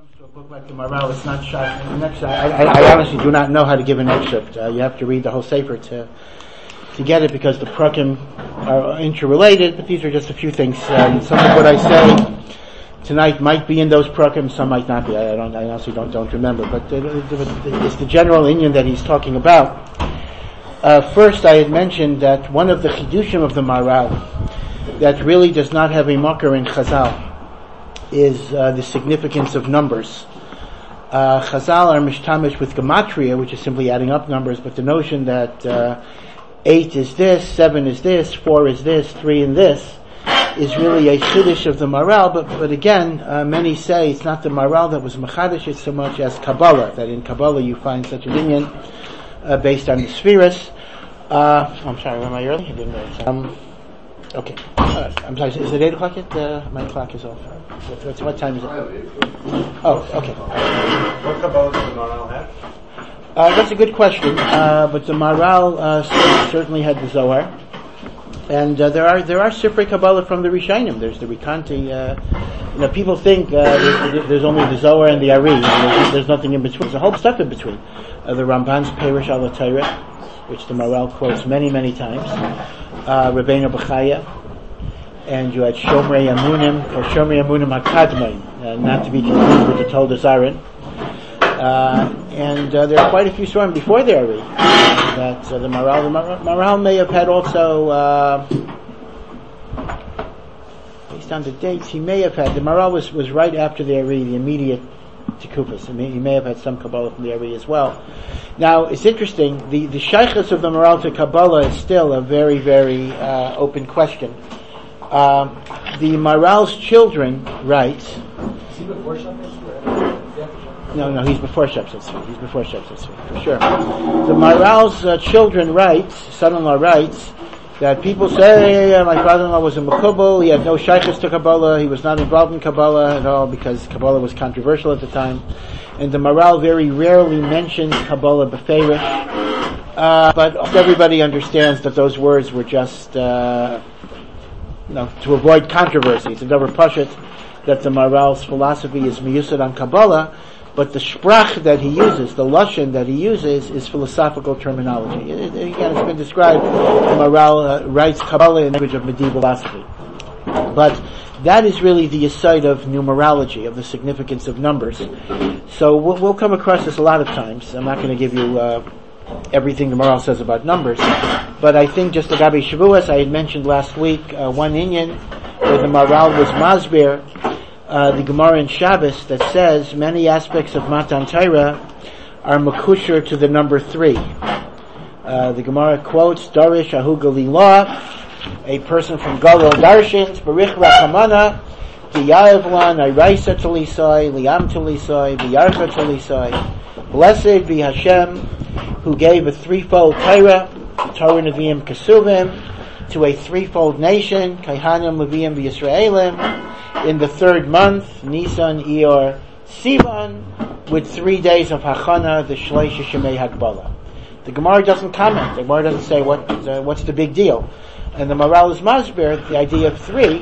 comes to a book like the Maharal, it's not shy. I honestly do not know how to give an excerpt. You have to read the whole Sefer to get it, because the prakim are interrelated, but these are just a few things. Some of what I say tonight might be in those prakim, some might not be. I honestly don't remember, but it's the general inyan that he's talking about. First, I had mentioned that one of the chidushim of the Maharal that really does not have a makar in Chazal is the significance of numbers. Chazal are mishtamish with gematria, which is simply adding up numbers, but the notion that 8 is this, 7 is this, 4 is this, 3 and this, is really a chiddush of the Maharal, but again, many say it's not the Maharal that was mechadish it so much as Kabbalah, that in Kabbalah you find such an inyan based on the spheres. I'm sorry, am I early? I didn't know. Okay. I'm sorry, is it 8 o'clock yet? My clock is off. What time is it? Oh, okay. What Kabbalah does the Maharal have? That's a good question, but the Maharal certainly had the Zohar. And there are Sifrei Kabbalah from the Rishonim. There's the Rikanti. People think there's only the Zohar and the Ari. There's nothing in between. There's a whole stuff in between. The Ramban's Perush al Torah, which the Maharal quotes many, many times. Rabbeinu Bechaya, and you had Shomrei Amunim, or Shomrei Amunim HaKadmai, not to be confused with the Toldos Aaron. And there are quite a few stories before the Ari that the Maharal may have had also, based on the dates, he may have had, the Maharal was right after the Ari, the immediate Tekufas. He may have had some Kabbalah from the Ari as well. Now, it's interesting, the shaykhus of the Maharal to Kabbalah is still a very, very open question. The Maharal's children write... Is he before Shabbos? No, he's before Shabbos. He's before Shabbos, for sure. The Maharal's children write, son-in-law writes, that people say, my father-in-law was a Mekubal, he had no shaykhus to Kabbalah, he was not involved in Kabbalah at all, because Kabbalah was controversial at the time. And the Maharal very rarely mentions Kabbalah b'feirish, but everybody understands that those words were just, to avoid controversy. It's a davar pashut that the Maharal's philosophy is miyusad on Kabbalah, but the sprach that he uses, the lashon that he uses, is philosophical terminology. Again, it's been described, the Maharal writes Kabbalah in the language of medieval philosophy. But that is really the aside of numerology, of the significance of numbers. So we'll come across this a lot of times. I'm not going to give you everything the Maharal says about numbers, but I think just the Gabi Shavuos, I had mentioned last week, one inyan where the Maharal was masbir, the Gemara in Shabbos that says many aspects of Matan Torah are makusher to the number 3. The Gemara quotes, Darish Ahu Galila, a person from Galil Darshins, Barich Rachamana, Diyaevlan, Iraisa Talisai, Liam Talisai, V'yarcha Talisai. Blessed be Hashem, who gave a threefold Torah, Torah Nevi'im Kesuvim, to a threefold nation, Kaihanim Leviim V'Yisraelim, in the 3rd month, Nisan, Iyar, Sivan, with 3 days of Hachana, the Shleish Shemei Hakbala. The Gemara doesn't comment. The Gemara doesn't say what's the big deal. And the Maharal is masbir, the idea of 3.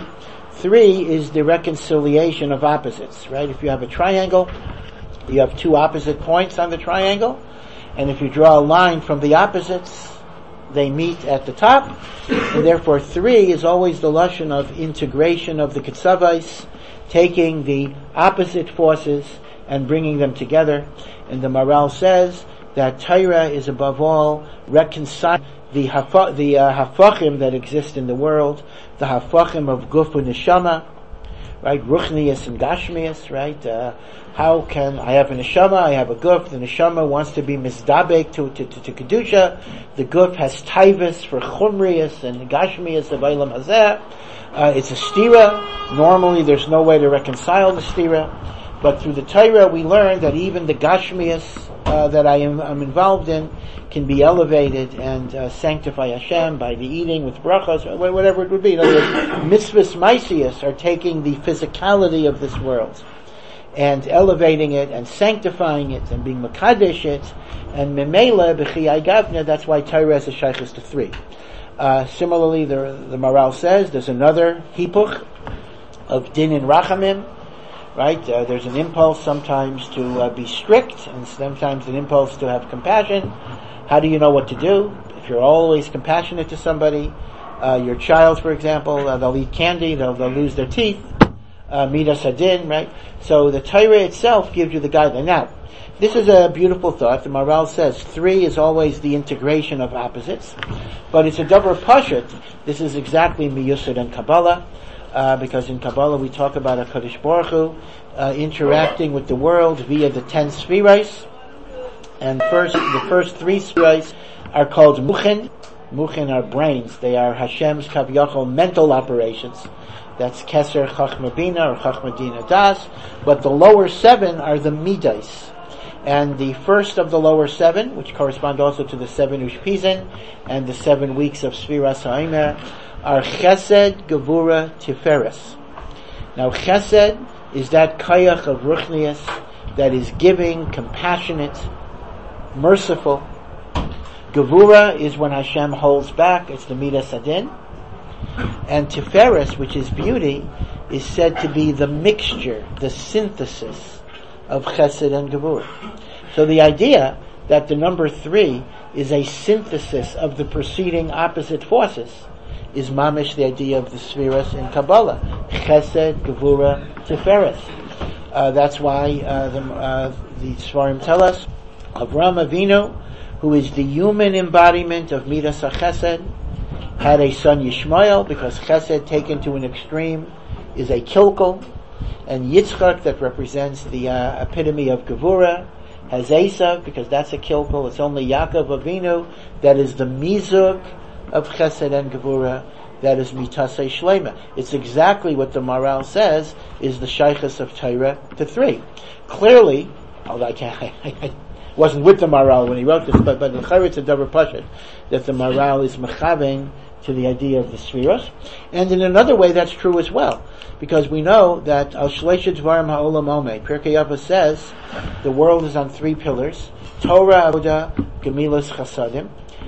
3 is the reconciliation of opposites, right? If you have a triangle, you have 2 opposite points on the triangle, and if you draw a line from the opposites, they meet at the top, and therefore 3 is always the lashon of integration of the Ketzavais, taking the opposite forces and bringing them together. And the Maharal says that Torah is above all reconciling the hafachim that exist in the world, the hafachim of guf and neshama, right? Ruchnius and gashmius, right? How can I have a neshama? I have a guf. The neshama wants to be misdabek to kedusha. The guf has taivus for chumrius and gashmius of eilam hazeh. It's a stira. Normally, there's no way to reconcile the stira, but through the Torah we learn that even the gashmius that I'm involved in can be elevated and sanctify Hashem by the eating with brachas, whatever it would be. In other words, mitzvahs maisius are taking the physicality of this world and elevating it and sanctifying it and being makadesh it, and memela b'chiyai gavna. That's why Torah has a shaykhus to 3. Similarly, the Maharal says there's another hipuch of din and rachamim. right? There's an impulse sometimes to be strict, and sometimes an impulse to have compassion. How do you know what to do? If you're always compassionate to somebody, your child, for example, they'll eat candy, they'll lose their teeth, midas hadin, right? So the Torah itself gives you the guideline. Now, this is a beautiful thought. The Maharal says 3 is always the integration of opposites, but it's a davar pashut. This is exactly miyusad and Kabbalah, because in Kabbalah we talk about HaKadosh Baruch Hu interacting with the world via the 10 spheres, and the first 3 spheres are called muchen. Muchen are brains. They are Hashem's kavyachol mental operations. That's Keser Chachma Bina or Chachma Dina Das. But the lower 7 are the midas. And the first of the lower 7, which correspond also to the 7 Ushpizin and the 7 weeks of Sfiras HaOmer, are Chesed, Gevura, Tiferes. Now Chesed is that Kayach of Ruchnius that is giving, compassionate, merciful. Gevura is when Hashem holds back, it's the Midas Hadin. And Tiferes, which is beauty, is said to be the mixture, the synthesis of Chesed and Gevura. So the idea that the number 3 is a synthesis of the preceding opposite forces is mamish the idea of the Sfiras in Kabbalah. Chesed, Gevura, Tiferes. That's why the Svarim tell us Avraham Avinu, who is the human embodiment of Midas HaChesed, had a son Yishmael, because Chesed taken to an extreme is a kilkel, and Yitzchak, that represents the epitome of Gevura, has Esav, because that's a kilkel. It's only Yaakov Avinu that is the mizug of Chesed and Gevura, that is Mitasei Shlema. It's exactly what the Maharal says is the Shaychus of Torah to 3. Clearly, although I wasn't with the Maharal when he wrote this, but in Chayr it's a davar pashut that the Maharal is mechavein to the idea of the Sfiros. And in another way that's true as well, because we know that Al Shleisha Dvarim Ha'olam Omei, Pirkei Avos says the world is on 3 pillars: Torah, Avodah, Gemilas Chasadim.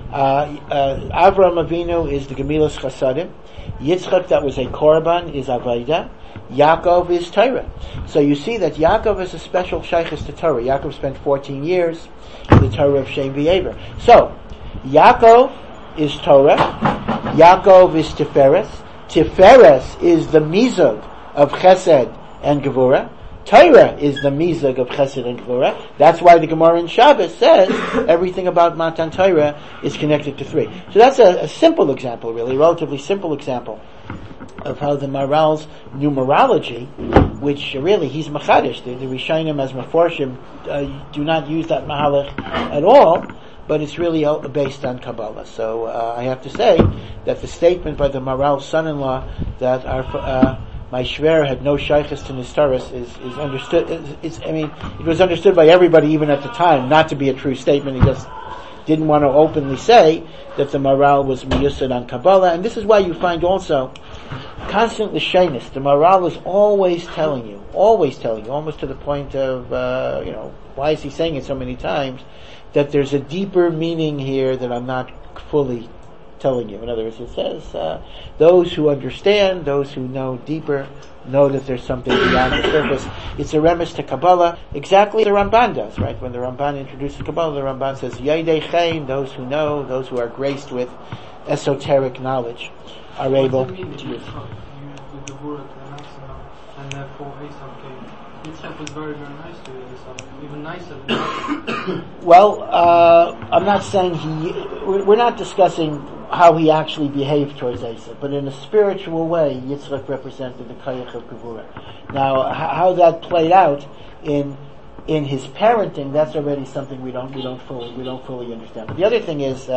Avraham Avinu is the Gemilas Chasadim. Yitzchak, that was a Korban, is Avodah. Yaakov is Torah. So you see that Yaakov is a special shaykhus to Torah. Yaakov spent 14 years in the Torah of Shem V'Ever. So, Yaakov is Torah. Yaakov is Tiferes. Tiferes is the mizug of Chesed and Gevura. Torah is the mizug of Chesed and Gevura. That's why the Gemara in Shabbos says everything about Matan Torah is connected to 3. So that's a simple example, really, a relatively simple example of how the Maharal's numerology, which really he's machadish, the Rishonim as Meforshim do not use that mahalach at all, but it's really based on Kabbalah. So I have to say that the statement by the Maharal's son-in-law that my shver had no shaykhus to Nistaris is understood. It was understood by everybody even at the time not to be a true statement. He just didn't want to openly say that the Maharal was miyusad on Kabbalah, and this is why you find also constant l'shainis. The Maharal is always telling you, almost to the point of, why is he saying it so many times, that there's a deeper meaning here that I'm not fully telling you. In other words, it says, those who understand, those who know deeper, know that there's something beyond the surface. It's a remiss to Kabbalah, exactly the Ramban does, right? When the Ramban introduces Kabbalah, the Ramban says, Yadei Chaim, those who know, those who are graced with esoteric knowledge, are able to use. The word and therefore Esav came. Yitzchak was very, very nice to Esav, even nicer than Well, I'm not saying we're not discussing how he actually behaved towards Esav, but in a spiritual way, Yitzchak represented the Kayach of Gevura. Now, how that played out in his parenting, that's already something we don't fully understand. But the other thing is,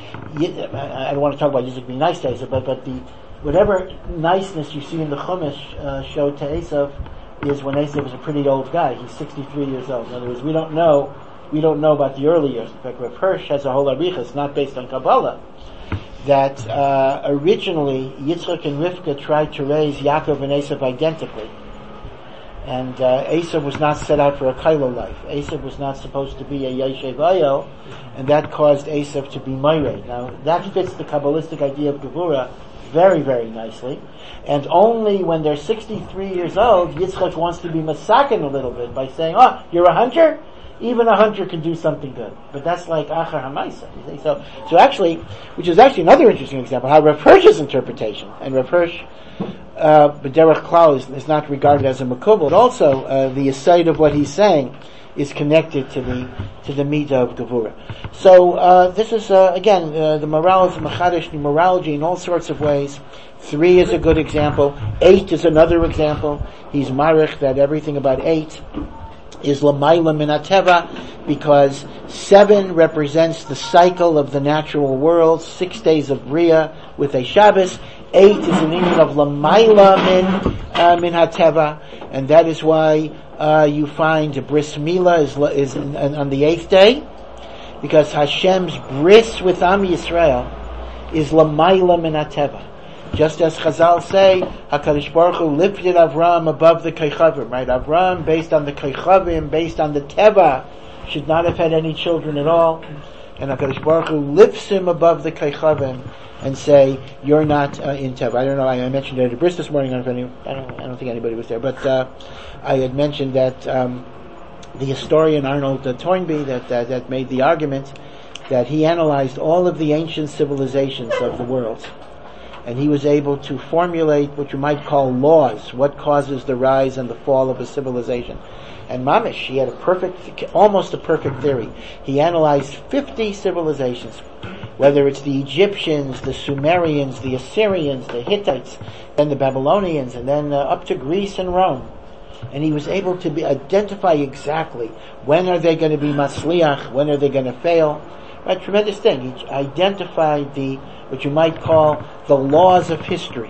I don't want to talk about Yitzchak being nice to Esav, but whatever niceness you see in the Chumash showed to Esav is when Esav was a pretty old guy. He's 63 years old. In other words, we don't know about the early years. In fact, Rav Hirsch has a whole arichas, not based on Kabbalah, that originally Yitzchak and Rivka tried to raise Yaakov and Esav identically. And Esav was not set out for a kailo life. Esav was not supposed to be a Yeshev Ayo, and that caused Esav to be Meirei. Now, that fits the Kabbalistic idea of Gevura very, very nicely. And only when they're 63 years old, Yitzchak wants to be masakin a little bit by saying, "Oh, you're a hunter? Even a hunter can do something good." But that's like Achar HaMaisa. So actually, which is actually another interesting example, how Rav Hirsch's interpretation, and Rav Hirsch, B'derech Klal is not regarded as a makubal, but also, the aside of what he's saying is connected to the midah of Gevura. So, this is, again, the morale is machadish numerology in all sorts of ways. 3 is a good example. 8 is another example. He's marich that everything about 8 is Lamayla min HaTeva, because 7 represents the cycle of the natural world, 6 days of Bria with a Shabbos. 8 is an union of Lamayla min HaTeva, and that is why you find Bris Milah is on the 8th day, because Hashem's bris with Am Yisrael is Lamayla min HaTeva. Just as Chazal say, HaKadosh Baruch Hu lifted Avram above the Keichavim, right? Avram, based on the Keichavim, based on the Teva, should not have had any children at all. And HaKadosh Baruch Hu lifts him above the Keichavim and say, "You're not in Teva." I don't know. I mentioned it at Bris this morning. I don't think anybody was there, but I had mentioned that the historian Arnold Toynbee that made the argument that he analyzed all of the ancient civilizations of the world, and he was able to formulate what you might call laws, what causes the rise and the fall of a civilization. And Mamish, he had almost a perfect theory. He analyzed 50 civilizations, whether it's the Egyptians, the Sumerians, the Assyrians, the Hittites, then the Babylonians, and then up to Greece and Rome. And he was able to identify exactly when are they going to be Masliach, when are they going to fail. Right, tremendous thing. He identified what you might call the laws of history.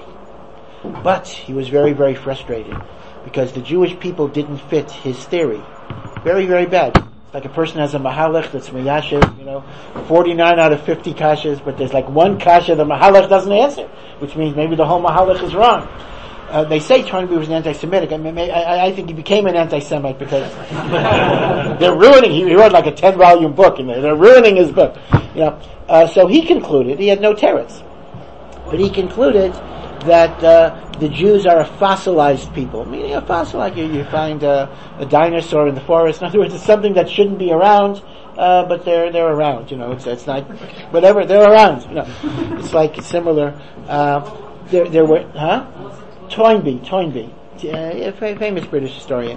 But he was very, very frustrated because the Jewish people didn't fit his theory. Very, very bad. It's like a person has a mahalach that's miyashiv, 49 out of 50 kashas, but there's like one kasha the mahalach doesn't answer, which means maybe the whole mahalach is wrong. They say Toynbee was an anti-Semitic. I think he became an anti-Semite because they're ruining. He wrote like a 10-volume book, and they're ruining his book. So he concluded he had no teretz, but he concluded that the Jews are a fossilized people. Meaning a fossil, like you find a dinosaur in the forest. In other words, it's something that shouldn't be around, but they're around. It's not whatever, they're around. It's like similar. There were Toynbee, famous British historian.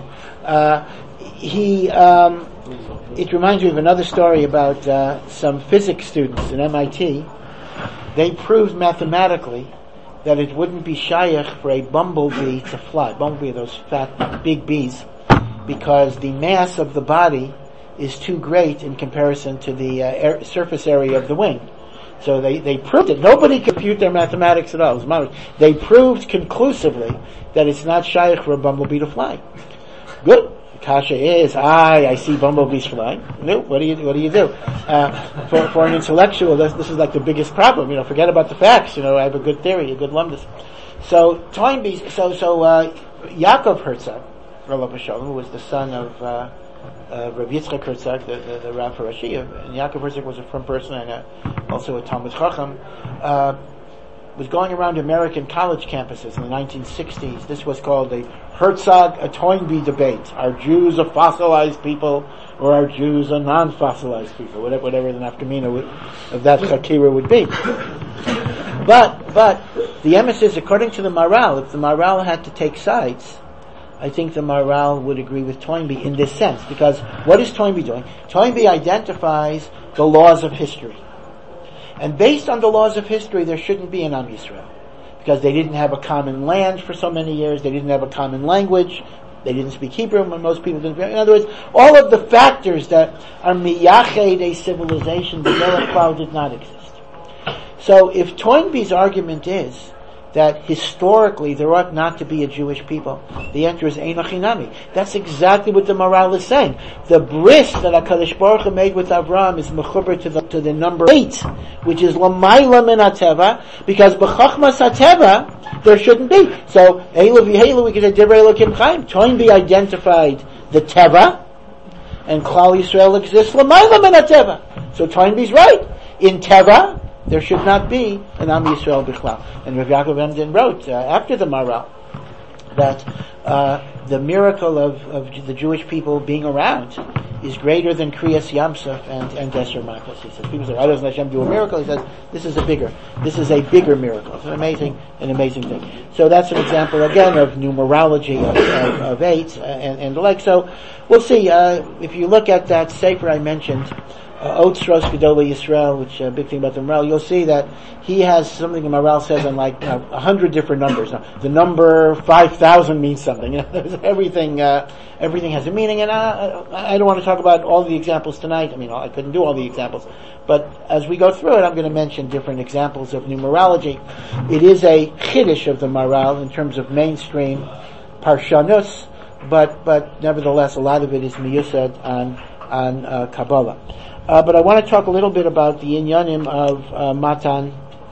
It reminds me of another story about some physics students in MIT. They proved mathematically that it wouldn't be shayach for a bumblebee to fly. Bumblebee are those fat, big bees, because the mass of the body is too great in comparison to the surface area of the wing. So they proved it. Nobody could compute their mathematics at all. They proved conclusively that it's not shayach for a bumblebee to fly. Good. The kasha is, I see bumblebees flying. No, what do you do? For an intellectual, this is like the biggest problem. Forget about the facts. I have a good theory, a good lumdus. So Toynbee, Yaakov Herzog, who was the son of Rav Yitzchak Herzog, the Rav Harashi, and Yaakov Herzog was a frum person and also a Talmud Chacham, was going around American college campuses in the 1960s. This was called the Herzog-Toynbee debate. Are Jews a fossilized people, or are Jews a non-fossilized people? Whatever the nafkamina of that chakira would be. But the emphasis, according to the Maharal, if the Maharal had to take sides, I think the Maharal would agree with Toynbee in this sense, because what is Toynbee doing? Toynbee identifies the laws of history. And based on the laws of history, there shouldn't be an Am Yisrael. Because they didn't have a common land for so many years, they didn't have a common language, they didn't speak Hebrew, and most people didn't. In other words, all of the factors that are miyached a civilization, the Derech Klal did not exist. So if Toynbee's argument is that historically there ought not to be a Jewish people, the answer is Ein Achinami. That's exactly what the Maharal is saying. The bris that HaKadosh Baruch Hu made with Avram is mechuber to the number 8, which is Lamayla min HaTeva, because B'chachmas HaTeva there shouldn't be. So Eilu v'Heilu, we can say Divrei Elokim Chaim. Toynbee identified the Teva, and Klal Yisrael exists Lamayla min HaTeva. So Toynbee's right. In Teva, there should not be an Am Yisrael Bichlal. And Rav Yaakov Emden wrote, after the Maharal, that the miracle of the Jewish people being around is greater than Kriyas Yamsuf and Deser Makos. He says, people say, why doesn't Hashem do a miracle? He says, this is a bigger miracle. It's an amazing thing. So that's an example again of numerology of 8 and the like. So we'll see, if you look at that sefer I mentioned, Otzros Gedola Yisrael, which big thing about the Maharal, you'll see that he has something the Maharal says on like 100 different numbers. The number 5,000 means something. Everything has a meaning, and I don't want to talk about all the examples tonight. I mean, I couldn't do all the examples, but as we go through it, I'm going to mention different examples of numerology. It is a chiddush of the Maharal in terms of mainstream parshanus, but nevertheless, a lot of it is miyusad on Kabbalah. But I want to talk a little bit about the inyanim of Matan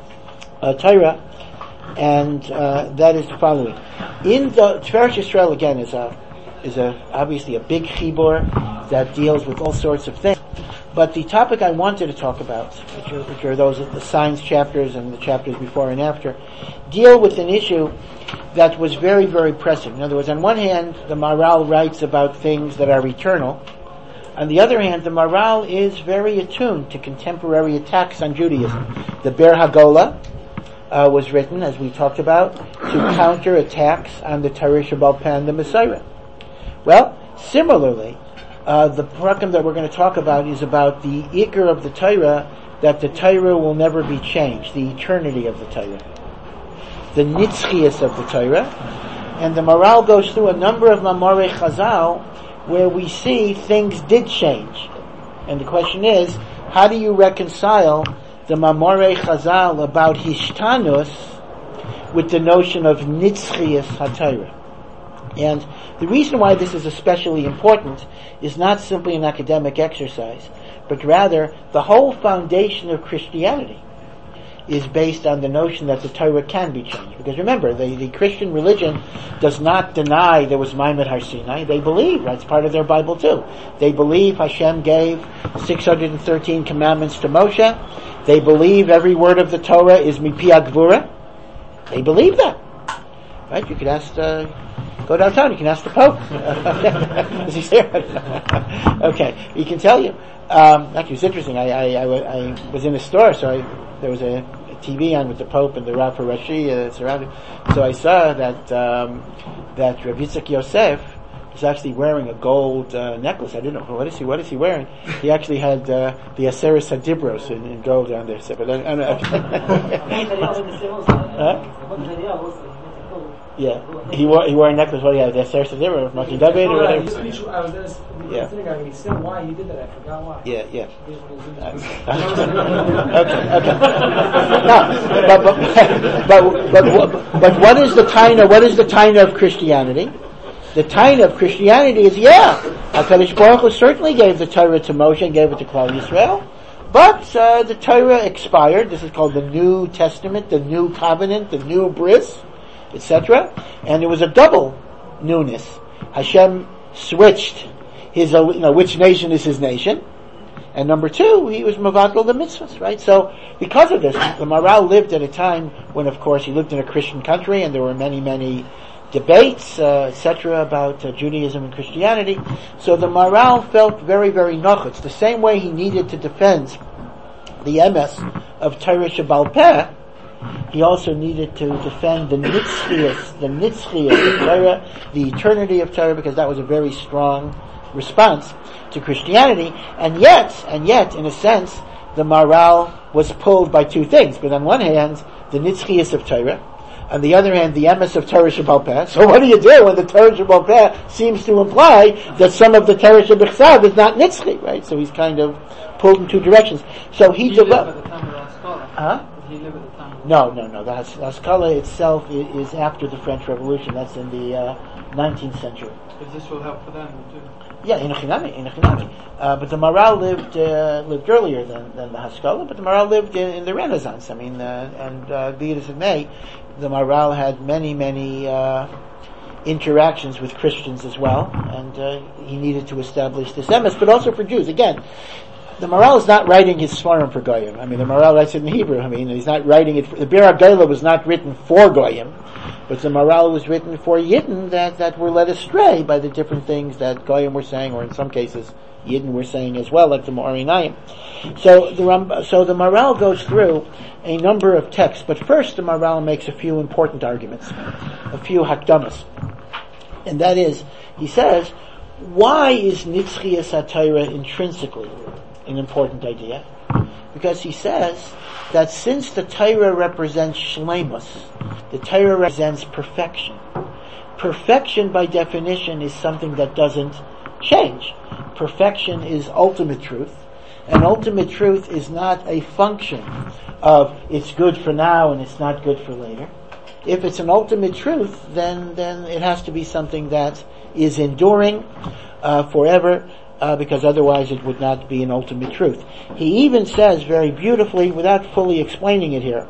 Torah, and that is the following. In the Tiferes Yisrael again is obviously a big chibur that deals with all sorts of things. But the topic I wanted to talk about, which are those the science chapters and the chapters before and after, deal with an issue that was very, very pressing. In other words, on one hand, the Maharal writes about things that are eternal. On the other hand, the Maharal is very attuned to contemporary attacks on Judaism. The Ber Hagola was written, as we talked about, to counter attacks on the Torah Shebaal Peh and the Messiah. Well, similarly, the parakim that we're going to talk about is about the ikar of the Torah, that the Torah will never be changed, the eternity of the Torah, the nitzchias of the Torah. And the Maharal goes through a number of Mamorei Chazal where we see things did change. And the question is, how do you reconcile the Mamorei Chazal about Hishtanus with the notion of Nitzchias HaTorah? And the reason why this is especially important is not simply an academic exercise, but rather the whole foundation of Christianity is based on the notion that the Torah can be changed. Because remember, the Christian religion does not deny there was Ma'amad Har Sinai. They believe, that's part of their Bible too. They believe Hashem gave 613 commandments to Moshe. They believe every word of the Torah is Mipi Agvura. They believe that. Right? You could ask, go downtown, you can ask the Pope. Is he there? Okay, he can tell you. Actually, it's interesting. I was in a store, so there was a TV on with the Pope and the Rav Harashi surrounding. So I saw that Rav Yitzchak Yosef was actually wearing a gold necklace. I didn't know, what is he wearing? He actually had the Aseres Hadibros in gold on there. So, but I don't know. Yeah, he wore a necklace. What do you have? The Aseres Hadibros, Maki David, or whatever. Yeah. He said why he did that. I forgot why. Yeah. Okay. No, but what is the taina? What is the taina of Christianity? The taina of Christianity is, HaKadosh Baruch Hu certainly gave the Torah to Moshe and gave it to Klal Yisrael, but the Torah expired. This is called the New Testament, the New Covenant, the New Bris, etc. And it was a double newness. Hashem switched his, which nation is his nation, and number two, he was mevatel the mitzvahs, right? So, because of this, the Maharal lived at a time when, of course, he lived in a Christian country, and there were many, many debates, etc., about Judaism and Christianity. So the Maharal felt very, very noch. It's the same way he needed to defend the emes of Torah Shebaal Peh. He also needed to defend the nitzchias of Torah, the eternity of Torah, because that was a very strong response to Christianity. And yet, in a sense, the Maharal was pulled by two things. But on one hand, the nitzchias of Torah, on the other hand, the emes of Torah Shebaal Peh. So what do you do when the Torah Shebaal Peh seems to imply that some of the Torah Shebichsav is not nitzchi, right? So he's kind of pulled in two directions. So he developed. Huh? He lived at the time. No. The Haskalah itself is after the French Revolution. That's in the 19th century. Because this will help for them too. Yeah, in Echinami. But the Maharal lived earlier than the Haskalah, but the Maharal lived in the Renaissance. I mean, and be it as it may, the Maharal had many interactions with Christians as well, and he needed to establish this emes, but also for Jews. Again, the Maharal is not writing his Svarim for Goyim. I mean, the Maharal writes it in Hebrew. I mean, he's not writing it. The Bir HaGoyla was not written for Goyim, but the Maharal was written for Yidden that were led astray by the different things that Goyim were saying, or in some cases, Yidden were saying as well, like the Ma'arinayim. So the Maharal goes through a number of texts, but first the Maharal makes a few important arguments, a few hakdamas. And that is, he says, why is Nitzchias HaTorah intrinsically an important idea? Because he says that since the Torah represents shleimus, the Torah represents perfection. Perfection by definition is something that doesn't change. Perfection is ultimate truth, and ultimate truth is not a function of it's good for now and it's not good for later. If it's an ultimate truth, then it has to be something that is enduring forever, because otherwise it would not be an ultimate truth. He even says very beautifully, without fully explaining it here,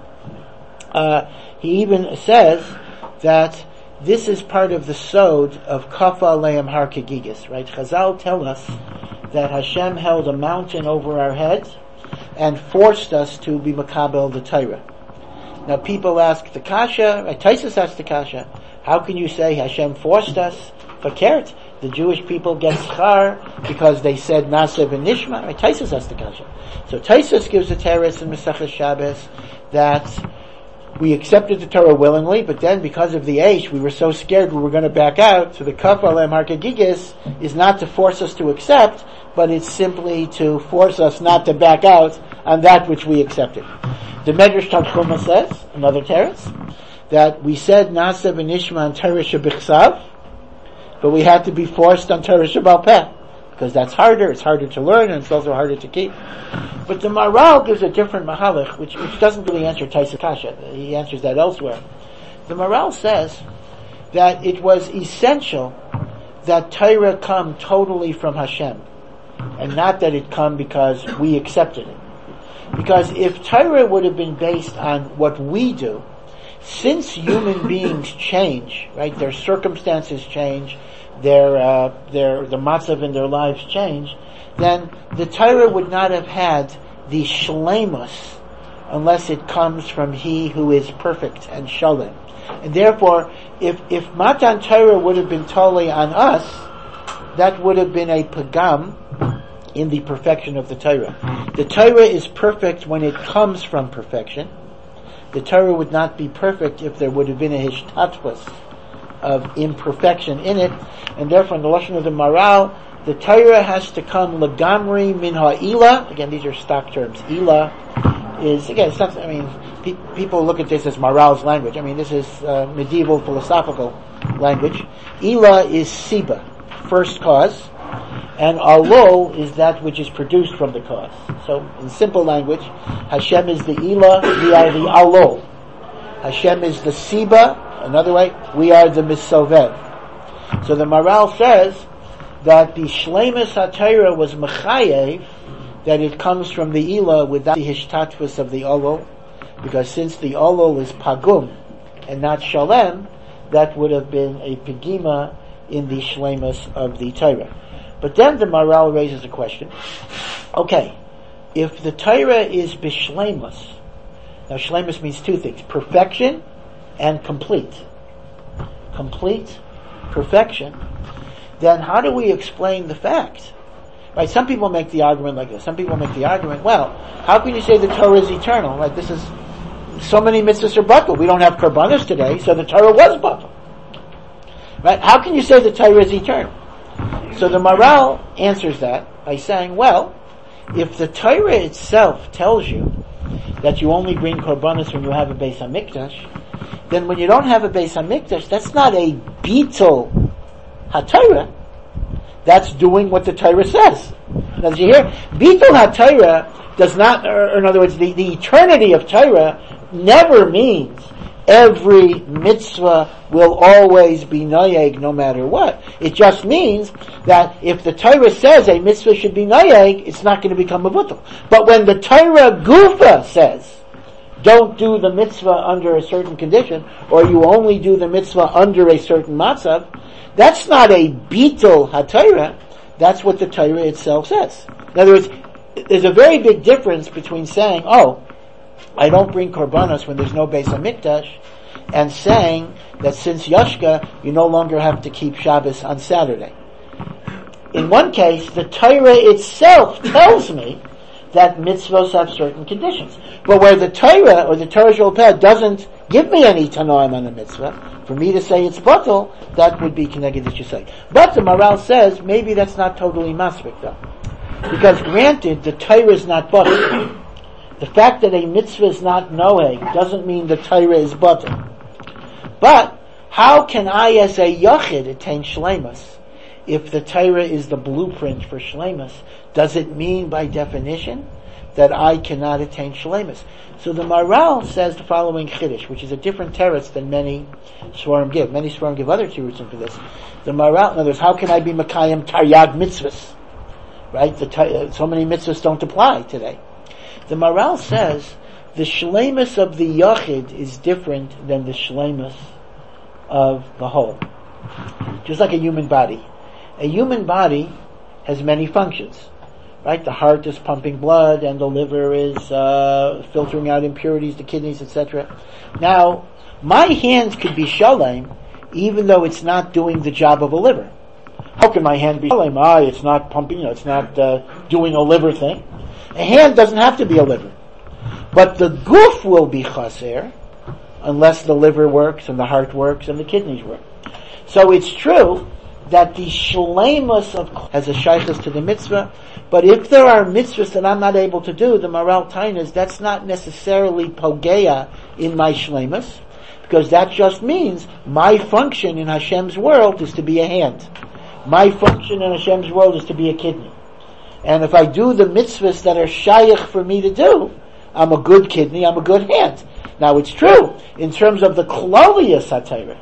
he even says that this is part of the sod of Kafa Aleim Har Kegigis, right? Chazal tell us that Hashem held a mountain over our heads and forced us to be makabel the Torah. Now people ask the kasha, right? Taisus asked the kasha, how can you say Hashem forced us? Fakert, the Jewish people get schar because they said Nasa v'nishma, right? Taisus asked the kasha. So Taisus gives a teretz in Masechus Shabbos that we accepted the Torah willingly, but then because of the Eish, we were so scared we were going to back out. So the Kaf Alem Harkagigis is not to force us to accept, but it's simply to force us not to back out on that which we accepted. The Medrash Tanchuma says, another teretz, that we said Nasa v'nishma on Torah shebichsav, but we had to be forced on Torah shebal peh, because that's harder, it's harder to learn, and it's also harder to keep. But the Maharal gives a different mahalach, which doesn't really answer Taisa Kasha. He answers that elsewhere. The Maharal says that it was essential that Torah come totally from Hashem, and not that it come because we accepted it. Because if Torah would have been based on what we do, since human beings change, right, their circumstances change, the matzav in their lives change, then the Torah would not have had the shleimus unless it comes from He who is perfect and shalom. And therefore, if Matan Torah would have been totally on us, that would have been a pagam in the perfection of the Torah. The Torah is perfect when it comes from perfection. The Torah would not be perfect if there would have been a hishtatfus of imperfection in it, and therefore in the lashon of the Maharal, the Torah has to come legamri min ha'ila. Again, these are stock terms. Ila is, again, it's not, I mean, people look at this as Maharal's language. I mean, this is medieval philosophical language. Ila is siba, first cause, and alol is that which is produced from the cause. So, in simple language, Hashem is the Ila, we are the alol. Hashem is the siba, another way, we are the misoved. So the Maharal says that the Shleimus HaTorah was mechayev, that it comes from the Ila without the hishtatfus of the Olol, because since the Olol is pagum and not shalem, that would have been a pegima in the Shleimus of the Torah. But then the Maharal raises a question. Okay, if the Torah is b'shleimus, now shleimus means two things, perfection and complete. Complete perfection, then how do we explain the fact? Right, some people make the argument like this. Some people make the argument, well, how can you say the Torah is eternal? Right, this is, so many mitzvahs are batal. We don't have karbanos today, so the Torah was batal. Right, how can you say the Torah is eternal? So the Maharal answers that by saying, well, if the Torah itself tells you that you only bring korbanos when you have a Beis HaMikdash, then when you don't have a Beis HaMikdash, that's not a bittul HaTorah. That's doing what the Torah says. Now, did you hear? Bittul HaTorah does not, or in other words, the eternity of Torah never means every mitzvah will always be nayeg no matter what. It just means that if the Torah says a mitzvah should be nayeg, it's not going to become a bittul. But when the Torah gufa says, don't do the mitzvah under a certain condition, or you only do the mitzvah under a certain matzav, that's not a bittul haTorah, that's what the Torah itself says. In other words, there's a very big difference between saying, oh, I don't bring korbanos when there's no Beis HaMikdash, and saying that since Yashka, you no longer have to keep Shabbos on Saturday. In one case, the Torah itself tells me that mitzvos have certain conditions. But where the Torah, or the Torah Shel Peh, doesn't give me any tanoim on a mitzvah, for me to say it's batel, that would be Keneged Yisrael. But the Maral says, maybe that's not totally masvik though. Because granted, the Torah is not batel. The fact that a mitzvah is not noeg doesn't mean the Torah is batel. But, how can I as a yachid attain shleimus? If the Torah is the blueprint for shleimus, does it mean by definition that I cannot attain shleimus? So the Maral says the following chiddush, which is a different teretz than many Svarim give. Many Svarim give other terutzim for this. The Maral, in other words, how can I be Makayim Taryag mitzvahs? Right? So many mitzvahs don't apply today. The Maral says the shleimus of the yachid is different than the shleimus of the whole. Just like a human body. A human body has many functions, right? The heart is pumping blood, and the liver is filtering out impurities, the kidneys, etc. Now, my hands could be shalem, even though it's not doing the job of a liver. How can my hand be shalem? It's not pumping, it's not doing a liver thing. A hand doesn't have to be a liver. But the guf will be chaser, unless the liver works, and the heart works, and the kidneys work. So it's true that the shleimus has a shaykhus to the mitzvah, but if there are mitzvahs that I'm not able to do, the Maral Tainas, that's not necessarily pogeya in my shleimus, because that just means my function in Hashem's world is to be a hand. My function in Hashem's world is to be a kidney. And if I do the mitzvahs that are shaykh for me to do, I'm a good kidney, I'm a good hand. Now it's true, in terms of the kloliyas HaTorah,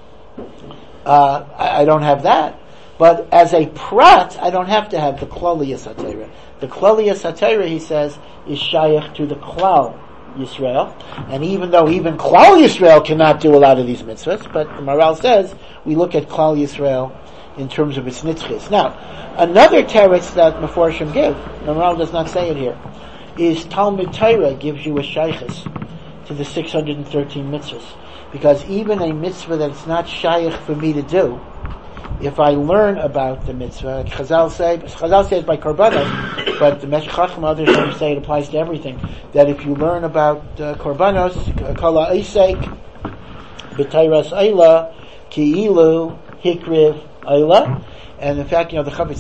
I don't have that. But as a prat, I don't have to have the kloliyas HaTorah. The kloliyas HaTorah, he says, is shaykh to the klal Yisrael. And even though even klal Yisrael cannot do a lot of these mitzvahs, but the Maral says, we look at klal Yisrael in terms of its nitzchis. Now, another teretz that Meforshim give, the Maral does not say it here, is Talmud Torah gives you a shaykhus to the 613 mitzvahs. Because even a mitzvah that's not shaykh for me to do, if I learn about the mitzvah, Chazal says by korbanos, but the Meshech Chacham, others say it applies to everything, that if you learn about korbanos, kala isek, b'tayras ayla, ki'ilu, hikriv ayla, and in fact, the Chavetz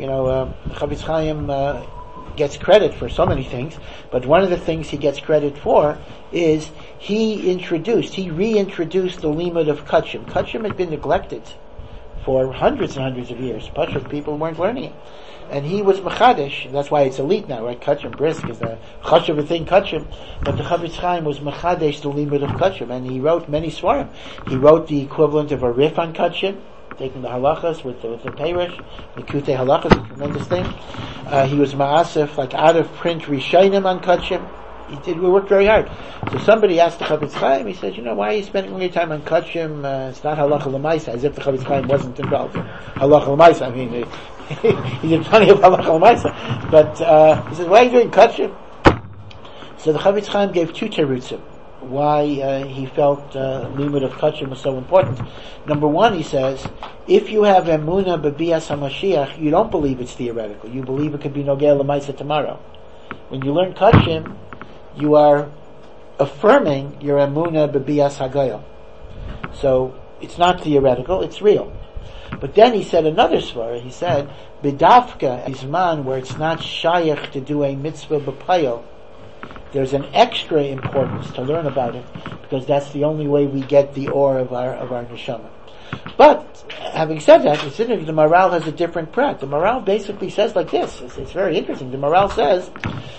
Chaim, gets credit for so many things, but one of the things he gets credit for is he reintroduced the limud of Kachim. Kachim had been neglected for hundreds and hundreds of years. Pashut people weren't learning it. And he was Mechadish, that's why it's elite now, right? Kachim, brisk is the Chashav thing, Kachim. But the Chavetz Chaim was Mechadish, the limud of Kachim, and he wrote many Svarim. He wrote the equivalent of a riff on Kachim, taking the halachas with the Perish, the Kutei halachas, a tremendous thing. He was ma'asif, like out of print, Rishayim on Kachim. We worked very hard. So somebody asked the Chavetz Chaim, he said, why are you spending all your time on Kachim? It's not halacha l'maisa, as if the Chavetz Chaim wasn't involved in halacha l'maisa. I mean, he did plenty of halacha l'maisa. But, he said, why are you doing Kachim? So the Chavetz Chaim gave two terutzim why he felt limud of Kachim was so important. Number one, he says, if you have emunah b'bias HaMashiach, you don't believe it's theoretical. You believe it could be nogel l'maisa tomorrow. When you learn Kachim, you are affirming your emunah b'bias hagayel. So it's not theoretical; it's real. But then he said another svara. He said b'dafka izman where it's not shaykh to do a mitzvah b'payil. There's an extra importance to learn about it because that's the only way we get the ore of our neshama. But having said that, considering the Maral has a different prat, the Maral basically says like this. It's very interesting. The Maral says,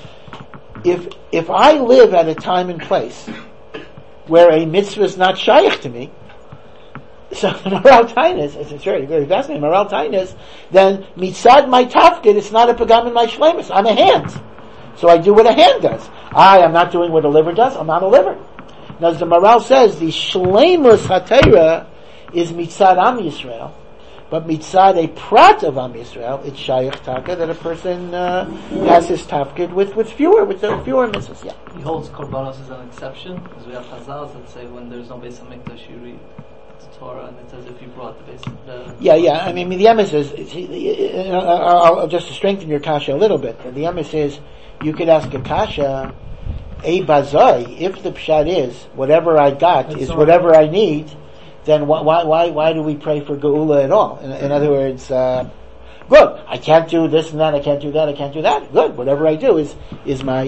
if I live at a time and place where a mitzvah is not shaykh to me, so the Maral Tainas, it's very, very fascinating, Maral Tainas, then mitzad my tafkid, it's not a pagam in my shleimus. I'm a hand. So I do what a hand does. I'm not doing what a liver does. I'm not a liver. Now, as the Maral says, the shleimus HaTorah is mitzad Am Yisrael, But mitzad a prat of Am Yisrael, it's shayach taka that a person has his tafkid with fewer mitzvahs. Yeah. He holds korbanos as an exception, because we have Chazals that say when there's no Beis Hamikdash, you read the Torah, and it says if you brought the Beis. Yeah. I mean, the emes is. I'll just to strengthen your kasha a little bit. The emes is, you could ask a kasha, a bazai. If the pshat is whatever I got is whatever I need, then why do we pray for geula at all? In other words, good. I can't do this and that. I can't do that. I can't do that. Good. Whatever I do is my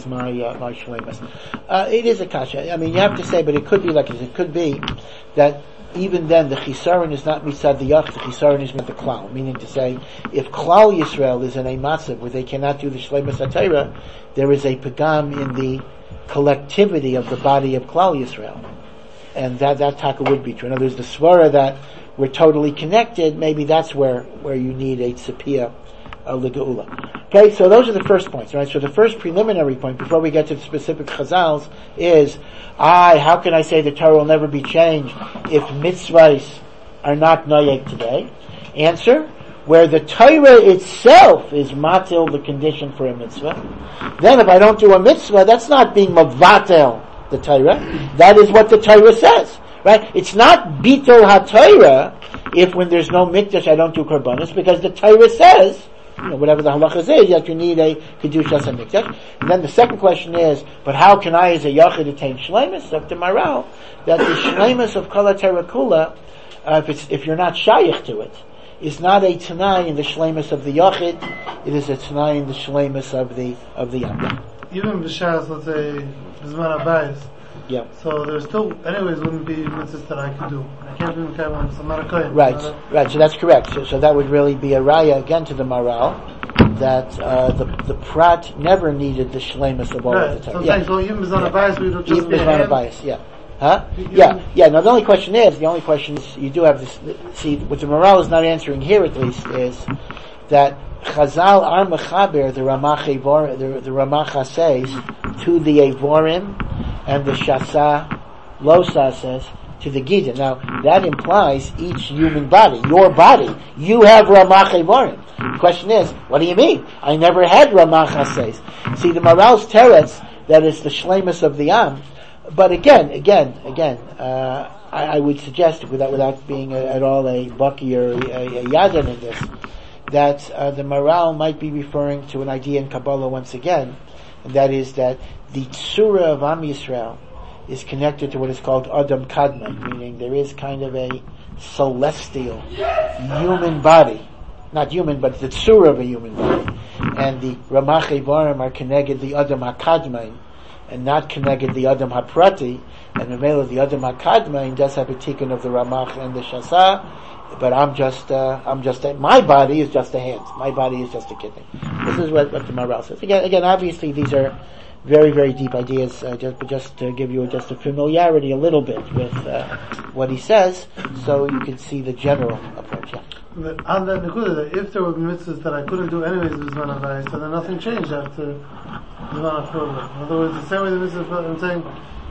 shleimus. It is a kasha. I mean, you have to say, but it could be like this. It could be that even then the chisaron is not mitzad the yach. The chisaron is with the klal. Meaning to say, if klal Yisrael is in a matzav where they cannot do the shleimus hatayra, there is a pagam in the collectivity of the body of klal Yisrael. And that taka would be true. In other words, the svara that we're totally connected, maybe that's where you need a tzipiyah l'geula. Okay, so those are the first points, right? So the first preliminary point, before we get to the specific chazals, is, how can I say the Torah will never be changed if mitzvahs are not noyeg today? Answer, where the Torah itself is matil, the condition for a mitzvah, then if I don't do a mitzvah, that's not being mavatel the Torah. That is what the Torah says, right? It's not bittul ha-Torah if when there's no mikdash I don't do korbanos, because the Torah says, whatever the halacha is, that you need a kedushas ha-mikdash. And then the second question is, but how can I as a yachid attain shleimus? Up to Maral, that the shleimus of kol ha-Torah kula, if you're not shayich to it, is not a tanai in the shleimus of the yachid, it is a tanai in the shleimus of the yachid. Even b'shas, let's say, b'zman habayis. Yeah. So there still, anyways, wouldn't be mitzvahs that I could do. I can't do Mekayim on some other kohen. Right. So that's correct. So that would really be a raya again to the Maral that the prat never needed the shleimus of all of the time. So even b'zman habayis, we would just even b'zman habayis. Yeah. Huh? Yeah. Now the only question is, you do have this. See, what the Maral is not answering here, at least, is that Chazal are mechaber the Ramacha says to the Evorim and the Shasa Losa says to the Gidon. Now that implies each human body, your body, you have Ramach Evorim. The question is, what do you mean? I never had Ramacha says. See, the Maral's teretz, that is the shleimus of the Am. But again, I would suggest without being at all a Baki or a Yadan in this, that the Maral might be referring to an idea in Kabbalah once again, and that is that the Tzura of Am Yisrael is connected to what is called Adam Kadmon, meaning there is kind of a celestial human body, not human, but the Tzura of a human body, and the Ramach Evarim are connected the Adam HaKadmon, and not connected the Adam HaPrati, and the male of the Adam HaKadmon does have a tikkun of the Ramach and the Shasa, but I'm just my body is just a hand. My body is just a kidney. This is what the Maral says. Again, obviously these are very, very deep ideas, just to give you just a familiarity a little bit with, what he says, so you can see the general approach, yeah. On that Nekuda, if there were mitzvahs that I couldn't do anyways with Zman HaVayis, so then nothing changed after Zman HaTorah. In other words, the same way the mitzvah, I'm saying,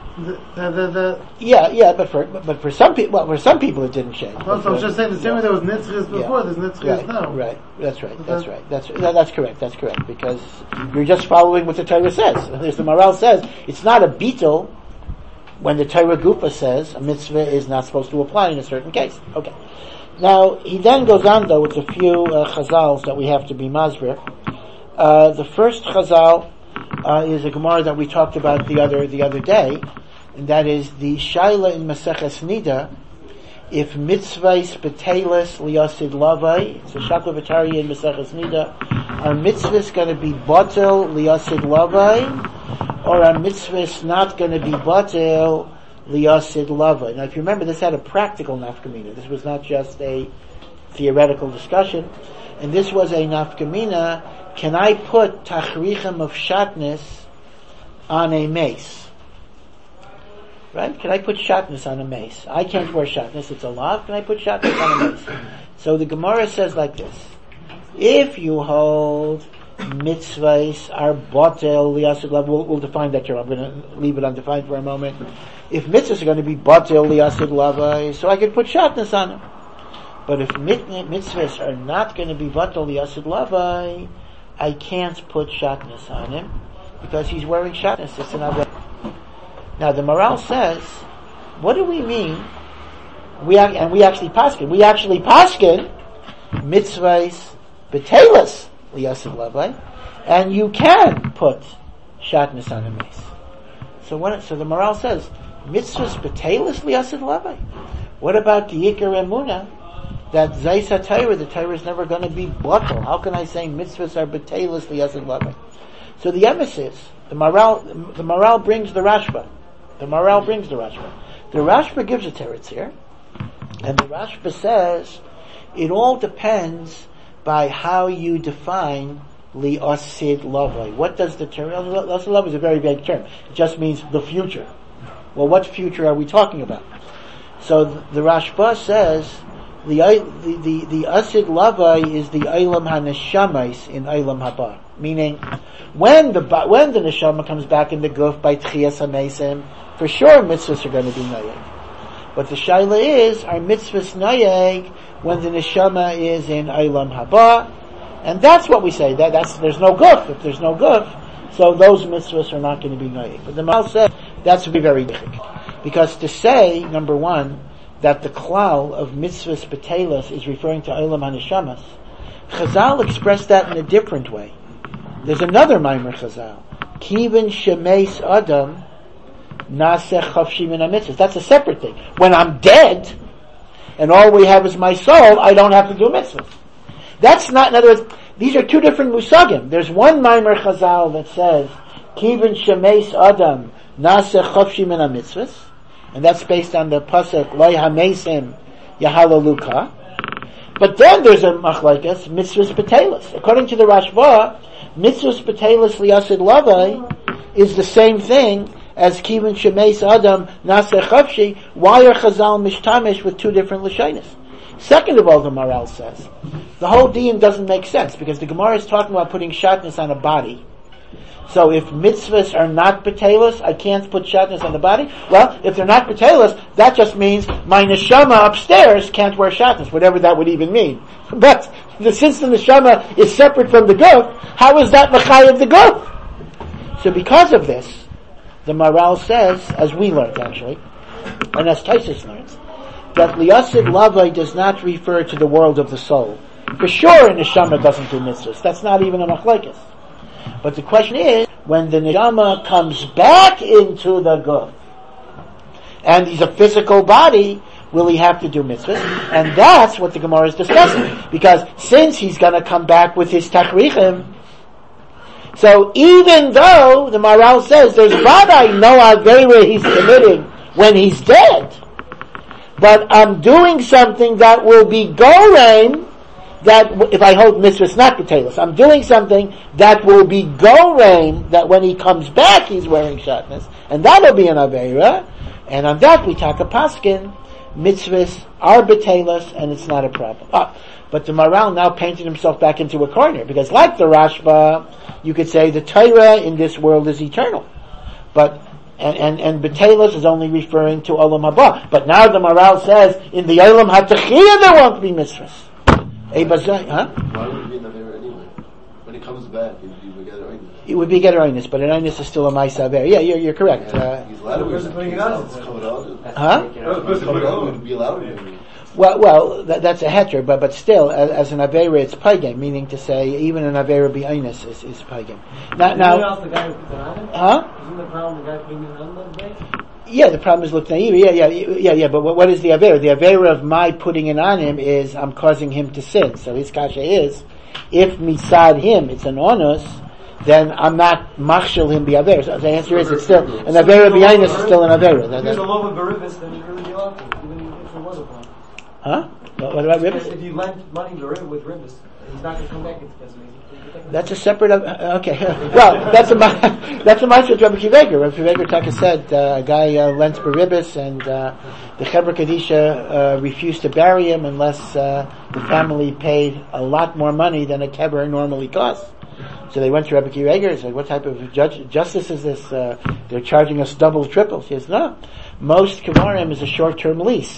but for some people it didn't change. Well, so I was just saying the same way there was nitzchis before, there's nitzchis now. Right. That's correct, because you're just following what the Torah says. As the Maral says, it's not a beetle when the Torah Gufa says a mitzvah is not supposed to apply in a certain case. Okay. Now, he then goes on though with a few chazals that we have to be masber. The first chazal is a Gemara that we talked about the other day, and that is the Shaila in Maseches Nida. If mitzvahs betelis liyasid lavai, it's a Shakla in Maseches Nida, are mitzvahs going to be batel liyasid lavai, or are mitzvahs not going to be batel liyasid lavai? Now, if you remember, this had a practical nafkamina. This was not just a theoretical discussion, and this was a nafkamina. Can I put tachrichem of shatnez on a mace? Right? Can I put shatnez on a mace? I can't wear shatnez, it's a law. Can I put shatnez on a mace? So the Gemara says like this: if you hold mitzvahs are batel liyasid lavai, we'll define that term. I'm going to leave it undefined for a moment. If mitzvahs are going to be batel liyasid lavai, so I can put shatnez on them. But if mitzvahs are not going to be vatal liyasid lavai, I can't put shatnez on him because he's wearing shatnez. It's an avera. Now the Maral says, what do we mean? We actually paskin mitzvahs betelas liyasid lavai, and you can put shatnez on a mace. So the Maral says, mitzvahs betelas liyasid lavai. What about the Yikar Emunah that Zaisa Torah, the Torah is never going to be bottle? How can I say mitzvahs are betelas liyasid lavai? So the emes is, the Maral brings the Rashba. The Rashba gives a teretz here, and the Rashba says, it all depends by how you define liyasid lavai. What does the term, liyasid lavai is a very vague term. It just means the future. Well, what future are we talking about? So the Rashba says the asid lavai is the Eilam HaNeshamais in Eilam Haba, meaning when the neshama comes back in the guf by Tchias HaMeisim, for sure mitzvahs are going to be nayeg. But the shaila is, are mitzvahs nayeg when the neshama is in Eilam Haba, and that's what we say. There's no guf. If there's no guf, so those mitzvahs are not going to be nayeg. But the Maral said that's to be very difficult. Because to say, number one, that the klal of mitzvahs betelas is referring to Eilam HaNeshamas, Chazal expressed that in a different way. There's another Maimer Chazal. Kivin shemeis adam naseh chafshi min ha-mitzvahs. That's a separate thing. When I'm dead, and all we have is my soul, I don't have to do mitzvahs. That's not, in other words, these are two different musagim. There's one Maimer Chazal that says, Kivin shemeis adam naseh chafshi min ha-mitzvahs, and that's based on the pasuk Loi HaMeisim Yahalaluka. But then there's a machlekes mitzvahs betelas. According to the Rashba, mitzvahs betelas liyasid lavai is the same thing as kivin shemeis adam naseh chafshi. Why are Chazal mishtamish with two different lashonos? Second of all, the Maral says the whole deen doesn't make sense because the Gemara is talking about putting shatnez on a body. So if mitzvahs are not betelas, I can't put shatnez on the body. Well, if they're not betelas, that just means my neshama upstairs can't wear shatnez, whatever that would even mean. But since the neshama is separate from the guf, how is that l'chai of the guf? So because of this, the Maral says, as we learned actually, and as Taisus learns, that liyasid lavai does not refer to the world of the soul. For sure, a neshama doesn't do mitzvahs. That's not even a machlekes. But the question is, when the neshama comes back into the guf, and he's a physical body, will he have to do mitzvahs? And that's what the Gemara is discussing. Because since he's gonna come back with his takrichim, so even though the Maral says there's Vadai no Aveira he's committing when he's dead, but I'm doing something that will be gorein, that if I hold mitzvahs not betelas, I'm doing something that will be gorein, that when he comes back he's wearing shatnez, and that'll be an aveira, and on that we talk a paskin, mitzvahs are betelas, and it's not a problem. But the Maral now painted himself back into a corner, because like the Rashba, you could say the Torah in this world is eternal. But and betelas is only referring to Olam Haba. But now the Maral says, in the Olam HaTachiyah there won't be mitzvahs. Why would it be in the Aveira anyway? When it comes back, you would get it oinus. It would be get oinus, but an oinus is still a ma'isa aver. Yeah, you're correct. He's allowed to wear something else. It's coming out. Huh? It's coming out. It would be allowed to. Well, that's a heter, but still, as an aveira, it's paigim, meaning to say, even an aveira be oinus is paigim. Now, Isn't the problem the guy putting it on the base? yeah, the problem is lipnei. Yeah. But what is the avera? The avera of my putting it on him is I'm causing him to sin. So his kasha is, if misad him it's an onus, then I'm not machshel him be avera. So the answer is it's still an avera behind us is still an avera. If there's a loan of beribis, then you really be allowed to, even if there was a problem. Huh? What about ribbis? If you lend money to with ribbis, he's not going to come back into business. That's a separate. Okay. Well, that's a ma'aseh with Rabbi Kiveger. Rabbi Kiveger Taka said a guy lent beribis, and the Chevra Kadisha refused to bury him unless the family paid a lot more money than a kever normally costs. So they went to Rabbi Kiveger and said, "What type of justice is this? They're charging us double, triple." He says, "No, most kevarim is a short-term lease."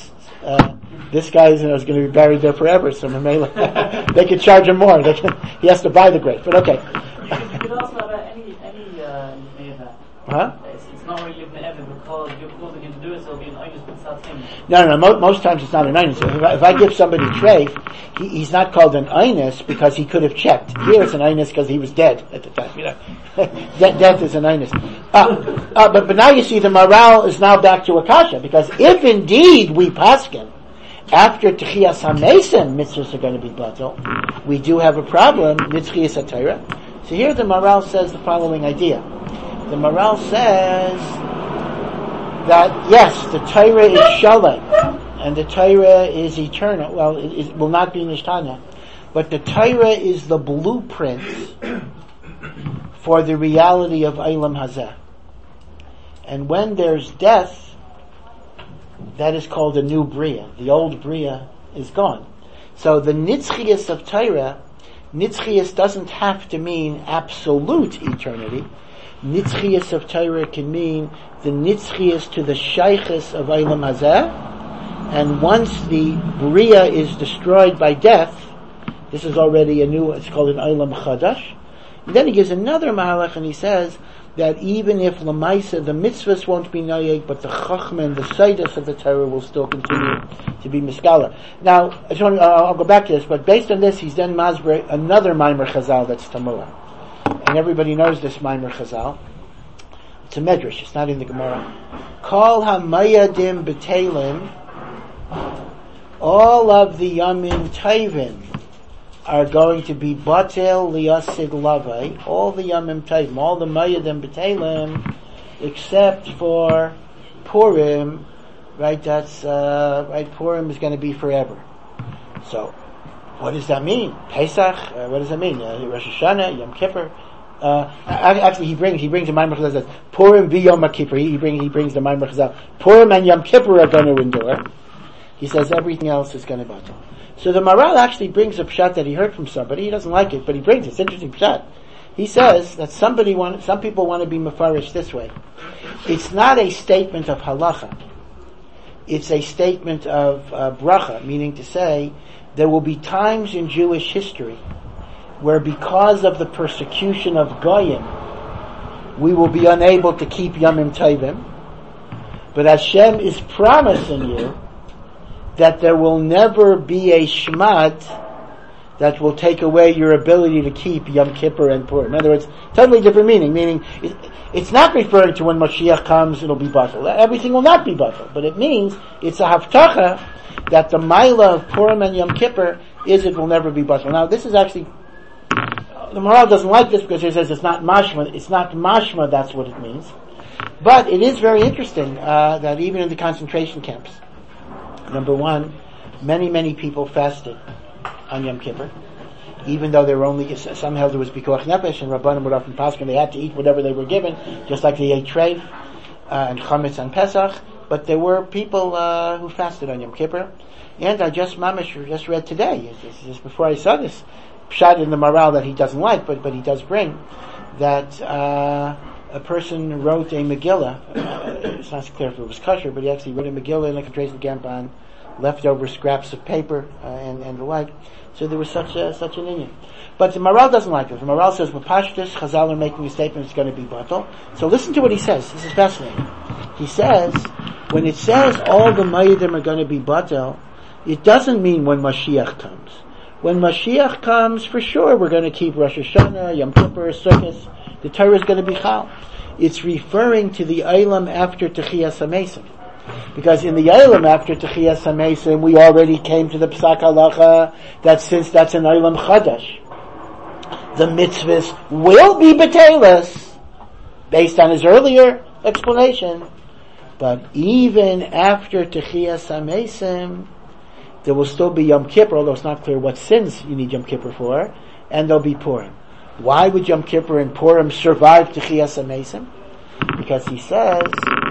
This guy is going to be buried there forever, so they could charge him more. He has to buy the grave, but okay. You could also have any Neva. Huh? It's not really Ibn Evan because you're causing him to do it, so it'll be an Einus B'tzat him. No. Most times it's not an Einus. If I give somebody treif, he's not called an Einus because he could have checked. Here it's an Einus because he was dead at the time. Death is an Einus. But now you see the morale is now back to Akasha, because if indeed we paskin after Techiyas HaMesim mitzvahs are going to be batal, we do have a problem, Nitzchiyas HaTorah. So here the Maral says the following idea. The Maral says that yes, the Torah is Shalem, and the Torah is eternal. Well, it will not be Nishtana, but the Torah is the blueprint for the reality of Eilam Hazeh. And when there's death, that is called a new Bria. The old Bria is gone. So the Nitzchias of Torah, Nitzchias doesn't have to mean absolute eternity. Nitzchias of Torah can mean the Nitzchias to the Shaykhis of Eilam Hazeh, and once the Bria is destroyed by death, this is already it's called an Eilam Chadash. And then he gives another mahalach and he says that even if Lamaisa, the mitzvahs won't be nayeg, but the chachma and the seidas of the Torah will still continue to be miskala. Now, I'll go back to this, but based on this, he's then masber another Maimer Chazal that's Tamura. And everybody knows this Maimer Chazal. It's a medrash, it's not in the Gemara. Kol hamayadim b'teilim, all of the yamim tayvim are going to be batel liyasid lavai, all the yamim tayvim, all the mayadim b'teilim, except for Purim, right? That's right. Purim is going to be forever. So, what does that mean? Pesach. What does that mean? Rosh Hashanah, Yom Kippur. Actually, he brings a Maimer Chazal that says Purim v'Yom Kippur. He brings the Maimer Chazal. Purim and Yom Kippur are going to endure. He says everything else is going to batal. So the Maral actually brings a pshat that he heard from somebody. He doesn't like it, but he brings it. It's interesting pshat. He says that some people want to be mafarish this way. It's not a statement of halacha. It's a statement of bracha, meaning to say there will be times in Jewish history where because of the persecution of Goyim, we will be unable to keep Yamim Tovim. But Hashem is promising you that there will never be a shmad that will take away your ability to keep Yom Kippur and Purim. In other words, totally different meaning it's not referring to when Mashiach comes it'll be batal. Everything will not be batal, but it means it's a haftacha that the Maila of Purim and Yom Kippur it will never be batal. Now this is actually, the Maral doesn't like this because he says it's not mashma, that's what it means. But it is very interesting that even in the concentration camps, number one, many people fasted on Yom Kippur, even though there were only, some held it was Pikuach Nefesh, and Rabbanim would often pass, and they had to eat whatever they were given, just like they ate treif and chametz on Pesach. But there were people who fasted on Yom Kippur, and I just read today, just before I saw this, pshat in the Maral that he doesn't like, but he does bring, that a person wrote a Megillah, it's not clear if it was kosher, but he actually wrote a Megillah in a concentration camp on leftover scraps of paper and the like. So there was such an inyan. But the Maral doesn't like it. The Maral says, Pashtus, Chazal are making a statement it's going to be batal. So listen to what he says. This is fascinating. He says, when it says all the Mayadim are going to be batal, it doesn't mean when Mashiach comes. When Mashiach comes, for sure we're going to keep Rosh Hashanah, Yom Kippur, Sukkot. The Torah is going to be chal. It's referring to the Eilam after Techiyas HaMesim. Because in the Eilam after Techiyas HaMesim, we already came to the Psak Halacha that since that's an Eilam Chadash, the mitzvahs will be betelas, based on his earlier explanation. But even after Techiyas HaMesim, there will still be Yom Kippur, although it's not clear what sins you need Yom Kippur for, and there'll be Purim. Why would Yom Kippur and Purim survive Techiyas HaMesim? Because he says,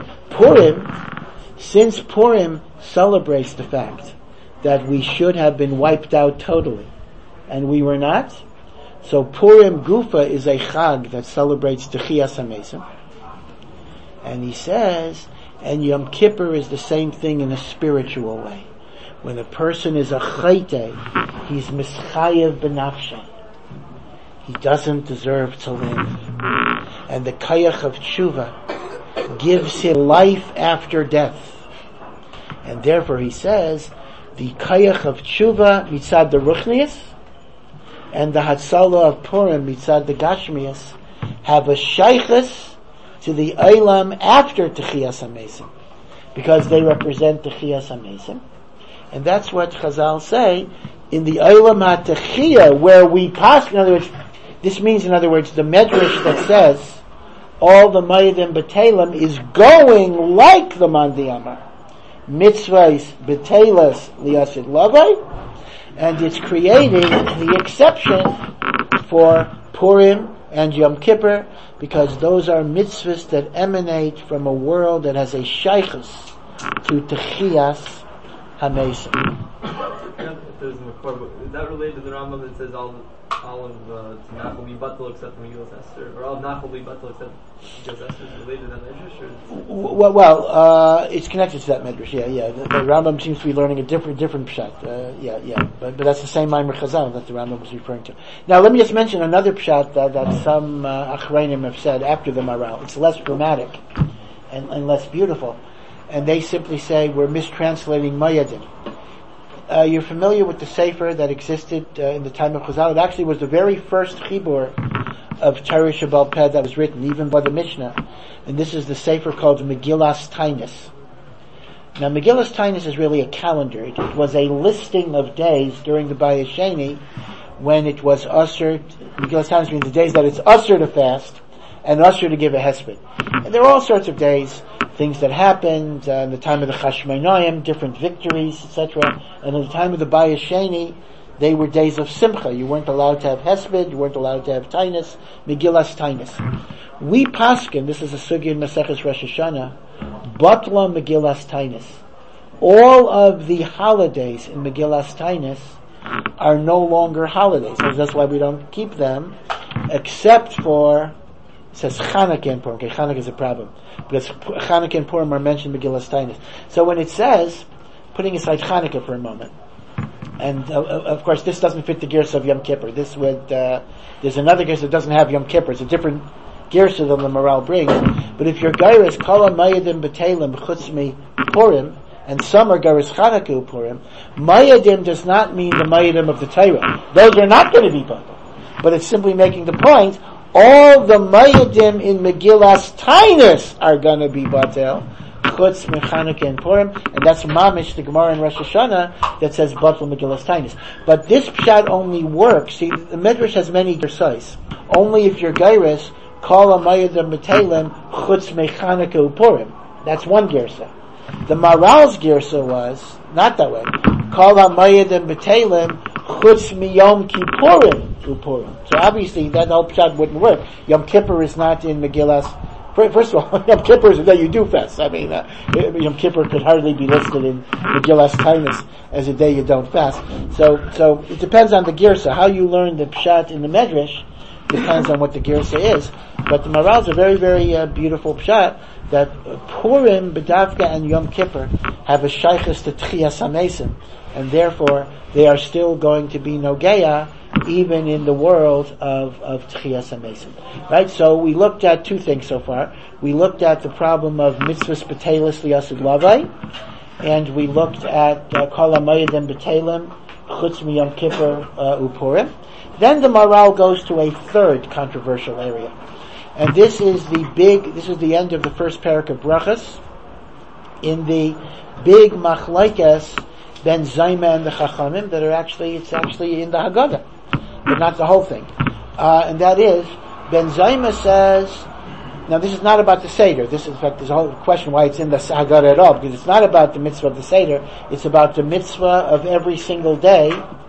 since Purim celebrates the fact that we should have been wiped out totally, and we were not, so Purim Gufa is a chag that celebrates Techiyas HaMesim. And he says, and Yom Kippur is the same thing in a spiritual way. when a person is a chayte, he's mischayev benafshe. He doesn't deserve to live. And the kayach of tshuva gives him life after death. And therefore he says, the kayach of tshuva mitzad the ruchnius, and the hatzala of Purim mitzad the gashmius, have a shaykhus to the Eilam after Techiyas HaMesim, because they represent Techiyas HaMesim. And that's what Chazal say, in the Eilam HaTechiyah, where we pass, in other words, this means, in other words, the Medrash that says, all the Mayadim B'Telem is going like the Mandi Amar. Mitzvahs B'Telas Liyasid Lavai, and it's creating the exception for Purim and Yom Kippur, because those are mitzvahs that emanate from a world that has a shaykhus to Techiyas HaMesim. There's Makor, but is that related to the Rambam that says all of Tanakh will be batal except for Megillas Esther, or all of Nach will be batal except Megillas Esther? Is it related to that Medrash? Well, it's connected to that Medrash. Yeah. The Rambam seems to be learning a different pshat. But that's the same Maimer Chazal that the Rambam was referring to. Now, let me just mention another pshat that some Achrayim have said after the Maral. It's less dramatic and less beautiful, and they simply say we're mistranslating Mayadim. You're familiar with the Sefer that existed in the time of Chazal. It actually was the very first chibur of Torah Shebal Peh that was written, even by the Mishnah. And this is the Sefer called Megillas Tainus. Now, Megillas Tainus is really a calendar. It was a listing of days during the Bayis Sheni when it was usher. Megillas Tainus means the days that it's usher to fast and usher to give a hesped. And there are all sorts of days, things that happened in the time of the Chashmonaim, different victories, etc. And in the time of the Bayis Sheni, they were days of Simcha. You weren't allowed to have hesped, you weren't allowed to have Tainus, Megillas Tainus. We paskin, this is a sugya in Maseches Rosh Hashanah, Batla Megillas Tainus. All of the holidays in Megillas Tainus are no longer holidays. That's why we don't keep them, except for, it says Chanukah and Purim. Okay, Chanukah is a problem, because Chanukah and Purim are mentioned in Megillas Tainus. So when it says, putting aside Chanukah for a moment, and of course this doesn't fit the Gersa of Yom Kippur. This would, there's another Gersa that doesn't have Yom Kippur. It's a different Gersa than the Maral brings. But if your Geiris Kala Mayadim B'Telem Chutz Mi Purim, and some are Geiris Chanukah Purim, Mayadim does not mean the Mayadim of the Torah. Those are not going to be batal. But it's simply making the point, all the Mayadim in Megillas Tainus are going to be batal. Chutz Chanukah and Purim, and that's Mamish, the Gemara in Rosh Hashanah, that says Batal Megillas Tainus. But this pshat only works, see, the Medrash has many gersais. Only if your Geiris Kala Mayadim B'Telem Chutz Chanukah Purim. That's one gersa. The Maral's gersa was not that way. Kala Mayadim B'Telem Chutz Yom Kippurim Upurim. So obviously that whole pshat wouldn't work. Yom Kippur is not in Megillas. First of all, Yom Kippur is a day you do fast. I mean, Yom Kippur could hardly be listed in Megillas Tainus as a day you don't fast. So it depends on the girsa. How you learn the pshat in the Medrash depends on what the girsa is. But the Maral is a very, very beautiful pshat that Purim, B'davka, and Yom Kippur have a shaykhus to Techiyas HaMesim, and therefore they are still going to be nogeya even in the world of Techiyas HaMesim. Right? So we looked at two things so far. We looked at the problem of mitzvahs b'telis liyasid lavai, and we looked at kol ha'mayadim b'telim chutz miyom kippur upurim. Then the Maral goes to a third controversial area. And this is the end of the first parak of Brachas, in the big machlokes ben Zayma and the Chachamim that it's actually in the Haggadah, but not the whole thing. And that is, Ben Zayma says, now this is not about the Seder. This is, in fact, there's a whole question why it's in the Haggadah at all, because it's not about the mitzvah of the Seder, it's about the mitzvah of every single day,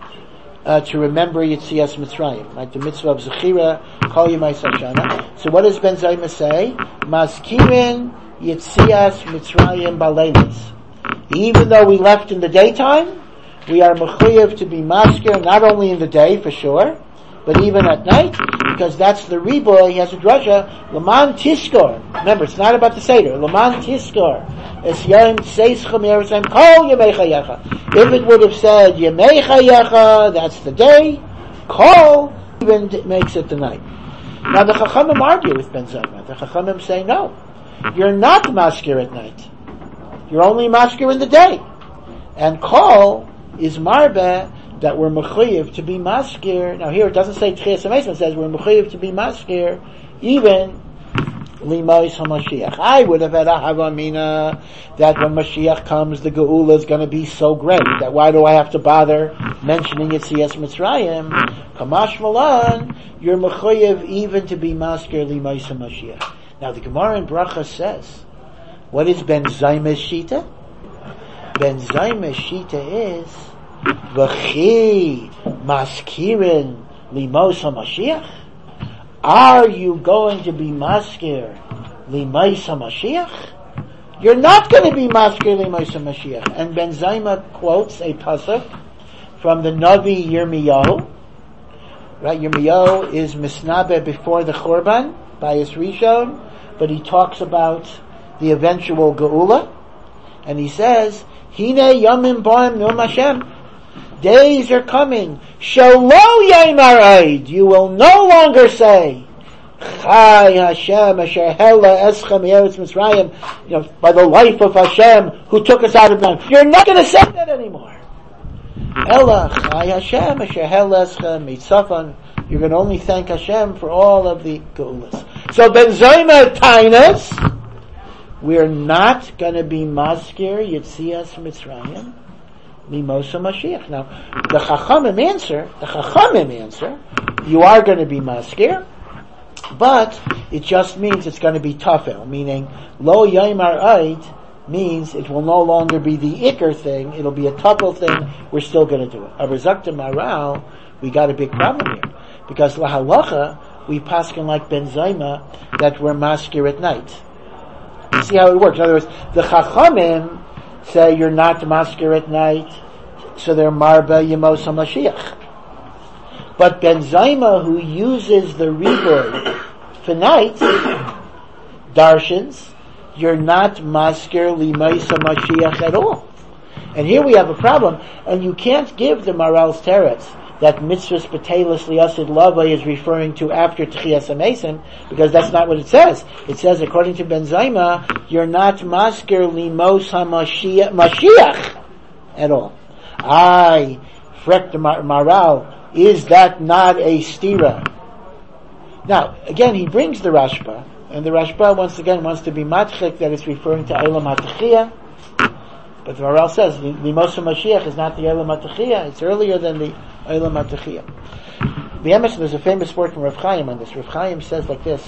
to remember Yetzias Mitzrayim, right? The mitzvah of Zechira, Kol Yemei Sashana. So what does Ben Zayma say? Maskirin Yetzias Mitzrayim Baleilis. Even though we left in the daytime, we are mechuyev to be maskir not only in the day for sure, but even at night. because that's the Riboy. He has a drasha, Laman Tiskor. Remember, it's not about the Seder. Laman Tiskor. Es Yom Tseischa Me'eretzayim Kol Yemei Chayecha. If it would have said Yemei Chayecha, that's the day, Kol even makes it the night. Now the Chachamim argue with Ben Zoma. The Chachamim say no. You're not maskir at night. You're only maskir in the day. And Kol is marbe that we're mechuyev to be maskir. Now here it doesn't say Tchias HaMesim, it says we're mechuyev to be maskir even Limos HaMashiach. I would have had a Havamina that when Mashiach comes the Geula is going to be so great that why do I have to bother mentioning Yetzias Mitzrayim? Kamash Malan, you're mechuyev even to be maskir Limos HaMashiach. Now the Gemara in Bracha says, what is Ben Zayma's Shita? Ben Zayma's Shita is V'chi maskirin limos HaMashiach? Are you going to be maskir limos HaMashiach? You're not going to be maskir limos HaMashiach. And Ben Zayma quotes a pasuk from the Navi Yirmiyahu. Right, Yirmiyahu is misnabe before the Churban by his Rishon, but he talks about the eventual Geula, and he says, Hine Yomim Boim Num Hashem. Days are coming. Shelo Yaimar Eid. You will no longer say, Chai Hashem Asher Hela Eschem Yeretz Mitzrayim. By the life of Hashem who took us out of Mitzrayim. You're not going to say that anymore. Ela Chai Hashem Asher Hela Eschem Mitzafan. You're going to only thank Hashem for all of the Geulas. So Ben Zoma Tainas, we're not going to be maskir Yetzias Mitzrayim Limos HaMashiach. Now, the Chachamim answer, you are going to be maskir, but it just means it's going to be tafel, meaning Lo Yaimar Eid means it will no longer be the Iker thing, it'll be a tafel thing, we're still going to do it. Aber Zakta Maral, we got a big problem here, because La Halacha, we paskin like Ben Zayma, that we're maskir at night. You see how it works. In other words, the Chachamim say you're not maskir at night, so they're marba Yemos HaMashiach. But Ben Zayma, who uses the Riboy for night, darshans, you're not maskir Limos HaMashiach at all. And here we have a problem, and you can't give the Maral's teretz that mitzvahs b'teilus liyasid lava is referring to after Tchias HaMesim, because that's not what it says. It says, according to Ben Zayma, you're not maskir Limos HaMashiach at all. Frek the Maral, is that not a stira? Now, again, he brings the Rashba, and the Rashba once again wants to be matchik that it's referring to Eilam HaTechiyah, but the Maral says, Limos HaMashiach is not the Eilam HaTechiyah, it's earlier than the Eilam HaTechiyah. The Emes, there's a famous word from Rav Chaim on this. Rav Chaim says like this,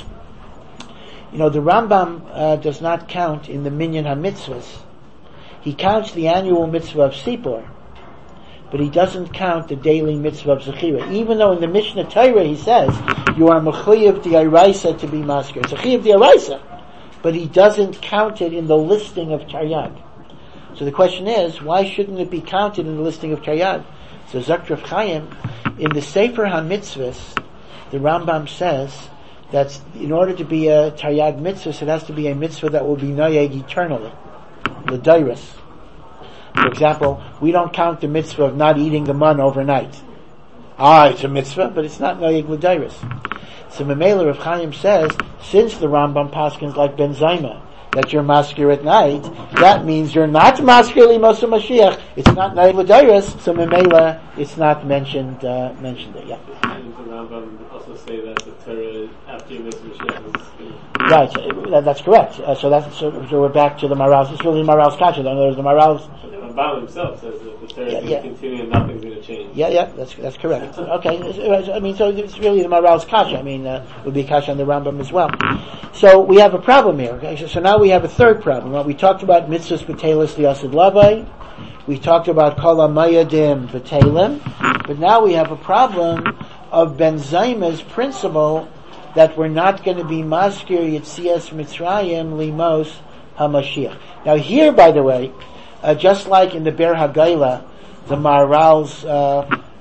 the Rambam does not count in the Minyan HaMitzvahs. He counts the annual mitzvah of Sipor, but he doesn't count the daily mitzvah of Zechira. Even though in the Mishnah Torah he says, you are Mechuyev D'Oraisa to be maskir. Zechiv D'Oraisa. But he doesn't count it in the listing of Taryag. So the question is, why shouldn't it be counted in the listing of Taryag? So Zok Rav Chaim, in the Sefer HaMitzvahs, the Rambam says that in order to be a Taryag mitzvah, it has to be a mitzvah that will be noyeg eternally. L'dairis. For example, we don't count the mitzvah of not eating the man overnight. It's a mitzvah, but it's not noyeg l'dairis. So Memela Rav Chaim says, since the Rambam paskins like Ben Zayma, that you're maskir at night, that means you're not maskir Limos HaMashiach. It's not noyeg l'dairis, so Memela, it's not mentioned there. Yeah. And the Rambam also say that the Torah after Yemos HaMashiach is right, that's correct. So we're back to the Maral's. It's really the Maral's kasha. In other words, the Maral's. The Rambam himself says that the Torah is going to continue and nothing's going to change. Yeah, that's correct. Okay, so it's really the Maral's kasha. Would be kasha on the Rambam as well. So we have a problem here. Okay? So now we have a third problem. Well, we talked about mitzvahs b'teilus liyasid lavai. We talked about kol ha'mayadim v'teilim. But now we have a problem of Ben Zayma's principle that we're not going to be maskir Yetzias Mitzrayim Limos HaMashiach. Now here, by the way, just like in the Ber Haggaila, the Maharal's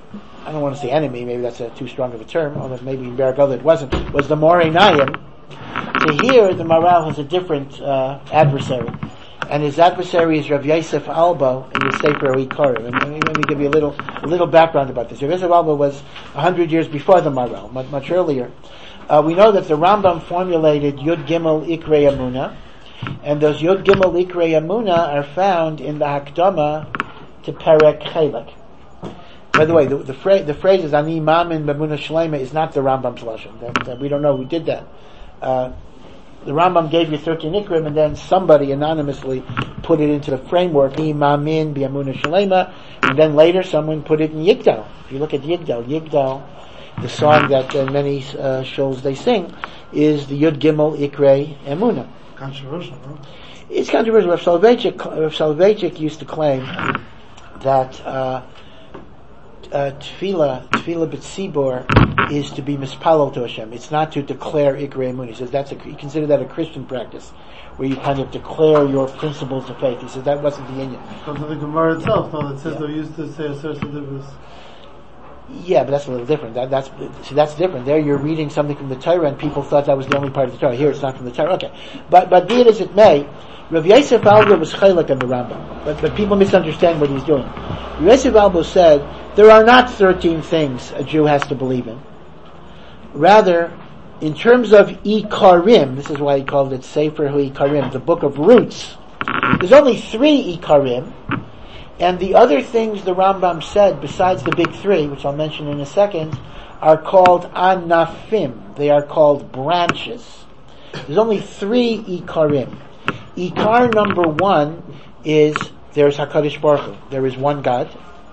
I don't want to say enemy, maybe that's too strong of a term, although maybe in Beragol it wasn't, was the Moreh Nayim. So here, the Maharal has a different adversary. And his adversary is Rav Yosef Albo in the Sefer Ikarim. And let me give you a little background about this. Rav Yosef Albo was 100 years before the Maharal, much earlier. We know that the Rambam formulated Yud Gimel Ikrei Amuna, and those Yud Gimel Ikrei Amuna are found in the Hakdama to Perek Chelek. By the way, the phrase is Ani Mamin B'Amuna Shlema is not the Rambam's lashon. That we don't know who did that. The Rambam gave you 13 Ikrim, and then somebody anonymously put it into the framework, Ani Mamin B'Amuna Shlema, and then later someone put it in Yigdal. If you look at Yigdal, the song that many shows they sing, is the Yud Gimel Ikrei Emuna. Controversial, no? It's controversial. Rav Soloveitchik used to claim that Tefillah b'tzibor is to be mispalel to Hashem. It's not to declare Ikrei Emunah. He says he considered that a Christian practice, where you kind of declare your principles of faith. He says that wasn't the inyan. Because of the Gemara itself, no, that says they used to say a certain difference. Yeah, but that's a little different. That's different. There you're reading something from the Torah, and people thought that was the only part of the Torah. Here it's not from the Torah. Okay, but be it as it may, Rav Yosef Albo was chaylik on the Rambam, but people misunderstand what he's doing. Rav Yosef Albo said there are not 13 things a Jew has to believe in. Rather, in terms of Ikarim, this is why he called it Sefer HaIkarim, the book of roots. There's only 3 Ikarim. And the other things the Rambam said, besides the big 3, which I'll mention in a second, are called anafim. They are called branches. There's only 3 ikarim. Ikar number 1 is there's HaKadosh Baruch Hu. There is one God.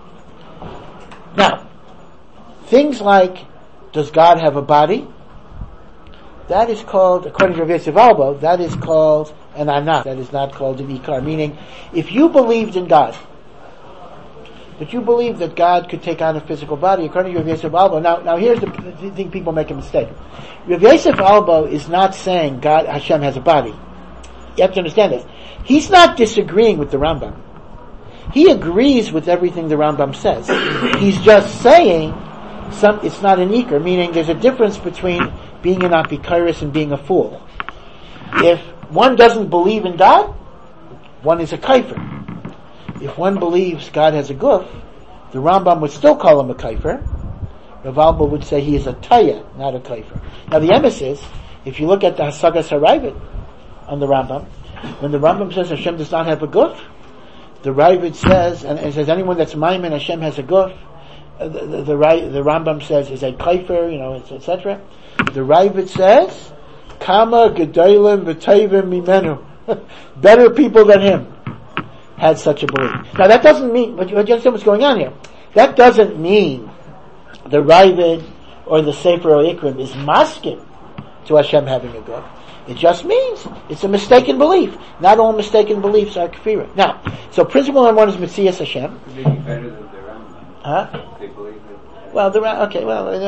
Now, things like, does God have a body? That is called, according to Rav Yosef Albo, that is called an anaf. That is not called an ikar. Meaning, if you believed in God, but you believe that God could take on a physical body, according to Rav Yosef Albo. Now here's the thing people make a mistake. Rav Yosef Albo is not saying Hashem has a body. You have to understand this. He's not disagreeing with the Rambam. He agrees with everything the Rambam says. He's just saying it's not an ikar, meaning there's a difference between being an apikaris and being a fool. If one doesn't believe in God, one is a kaifer. If one believes God has a guf, the Rambam would still call him a kaifer. Rav Albo would say he is a taya, not a kaifer. Now the emes is, if you look at the Hasagas HaRavid on the Rambam, when the Rambam says Hashem does not have a guf, the Ravid says, and it says anyone that's maimin Hashem has a guf, the Rambam says is a kaifer, etc. The Ravid says, Kama gedolim v'tevim mimenu. Better people than him had such a belief. Now that doesn't mean, but you understand what's going on here. That doesn't mean the Ravid or the Sefer HaIkrim is maskim to Hashem having a guf. It just means it's a mistaken belief. Not all mistaken beliefs are kafira. Now, so principle number 1 is Metzias Hashem. Maybe better than the Rambam. Huh? They believe it. Well, whatever.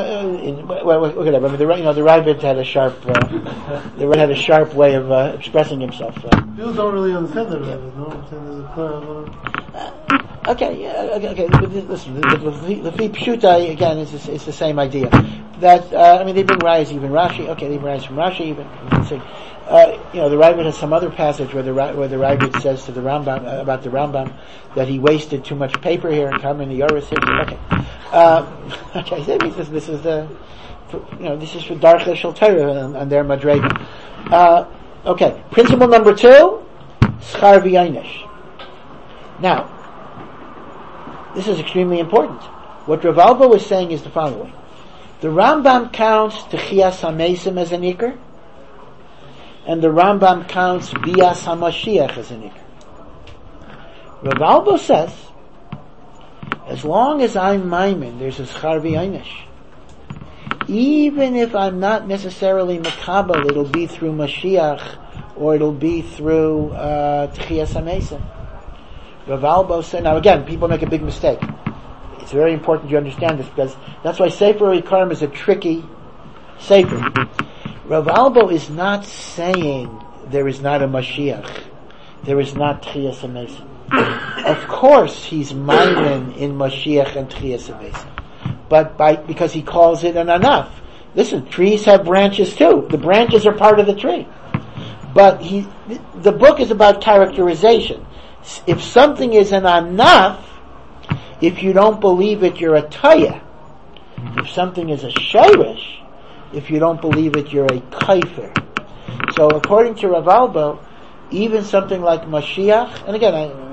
I mean, the Ravid had a sharp way of expressing himself. People don't really understand the Ravid, no? Okay. Listen, the Pshuta again is the same idea. That they bring Rayas even Rashi. Okay, they bring Rayas from Rashi even. The Ravid has some other passage where the Ravid says to the Rambam about the Rambam that he wasted too much paper here and come in the Yoris. Okay. This is for Darcha Shel Torah and their Madrega. Okay, principle number 2, Schar V'Yonish. Now, this is extremely important. What Rav Albo is saying is the following. The Rambam counts Techiyas HaMeisim as an ikar, and the Rambam counts Bias HaMashiach as an ikar. Rav Albo says, as long as I'm maimin, there's a schar v'yonish. Even if I'm not necessarily makabel, it'll be through Mashiach, or it'll be through Techiyas HaMeisim. Rav Albo said, now again, people make a big mistake. It's very important you understand this, because that's why Sefer HaIkarim is a tricky Sefer. Rav Albo is not saying there is not a Mashiach, there is not Techiyas HaMeisim. Of course he's maimin in Mashiach and Techiyas HaMeisim. because he calls it an anaf. Listen, trees have branches too. The branches are part of the tree. But the book is about characterization. If something is an anaf, if you don't believe it, you're a taya. If something is a shayrish, if you don't believe it, you're a kaifer. So according to Rav Albo, even something like Mashiach, and again,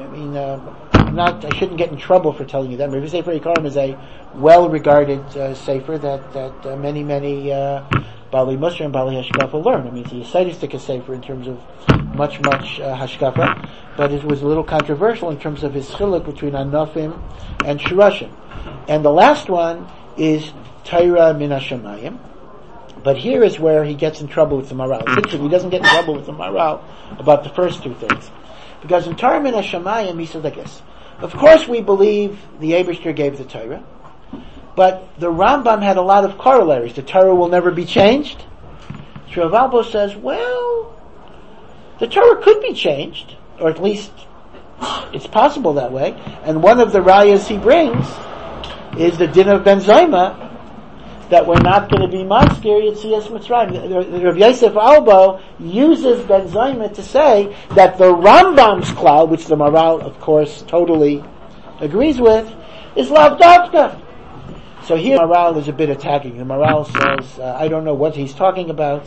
I shouldn't get in trouble for telling you that. Maybe Sefer Yikarim is a well-regarded sefer that many Bali Musar and Bali Hashkafa learn. I mean, it's a Yisaitistic sefer in terms of much Hashkafa, but it was a little controversial in terms of his chiluk between Anofim and Shurashim. And the last one is Torah Min HaShamayim. But here is where he gets in trouble with the Maral. He doesn't get in trouble with the Maral about the first two things. Because in Torah Min HaShamayim, he says like this. Of course we believe the Eibishter gave the Torah, but the Rambam had a lot of corollaries. The Torah will never be changed. So Rav Albo says, well, the Torah could be changed, or at least it's possible that way. And one of the rayas he brings is the din of Ben Zoma, that we're not going to be maskir Yetzias Mitzrayim. Rav Yosef Albo uses Ben Zoma to say that the Rambam's cloud, which the Maral, of course, totally agrees with, is Lav Davka. So here Maral is a bit attacking. The Maral says, I don't know what he's talking about.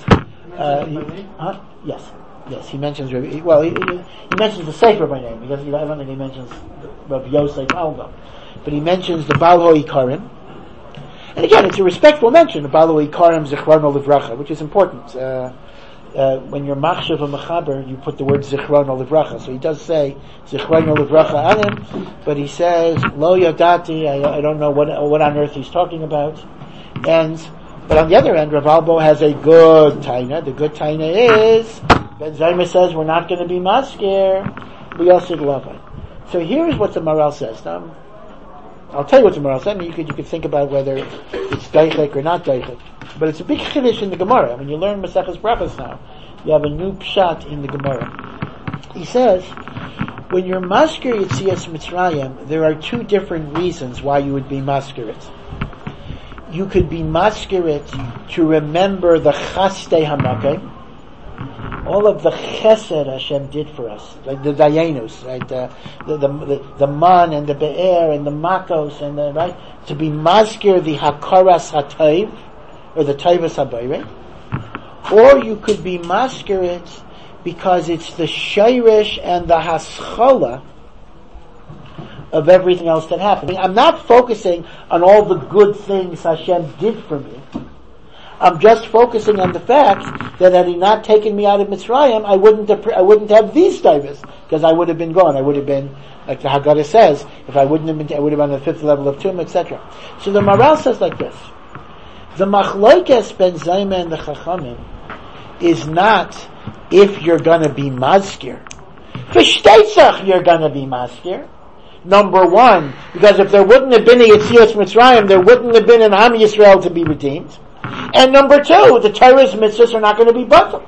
Yes, he mentions, he mentions the Sefer by name, because I don't think he mentions Rav Yosef Albo. But he mentions the Baal HaIkarim. And again, it's a respectful mention, the Baal HaIkarim Zichrono Livracha, which is important. When you're machshav a mechaber, you put the word Zichrono Livracha. So he does say Zichrono Livracha on him, but he says, Lo Yadati, I don't know what on earth he's talking about. But on the other end, Rav Albo has a good taina. The good taina is, Ben Zoma says we're not going to be maskir, we also love it. So here's what the Maral says. Now, I'll tell you what the Maral said, and you could think about whether it's daichik or not daichik. But it's a big chiddush in the Gemara. When you learn Maseches Brachos now, you have a new pshat in the Gemara. He says, when you're maskir Yetzias Mitzrayim, there are two different reasons why you would be maskir it. You could be maskir it to remember the chastei hamakai, all of the chesed Hashem did for us, like the dayenus, right? The man and the be'er and the makos and the, right? To be maskir the hakaras hatayv, or the tayvas habayre. Or you could be maskir it because it's the shayrish and the haschala of everything else that happened. I'm not focusing on all the good things Hashem did for me. I'm just focusing on the fact that had he not taken me out of Mitzrayim, I wouldn't have these tayvas, because I would have been gone. I would have been, like the Haggadah says, if I wouldn't have been, I would have been on the fifth level of Tum, etc. So the Maral says like this: the machlokes ben Zoma and the Chachamim is not if you're gonna be maskir. V'shteitzach you're gonna be maskir. Number one, because if there wouldn't have been a Yetzias Mitzrayim, there wouldn't have been an Am Yisrael to be redeemed. And number two, the Torah's mitzvahs are not going to be batal.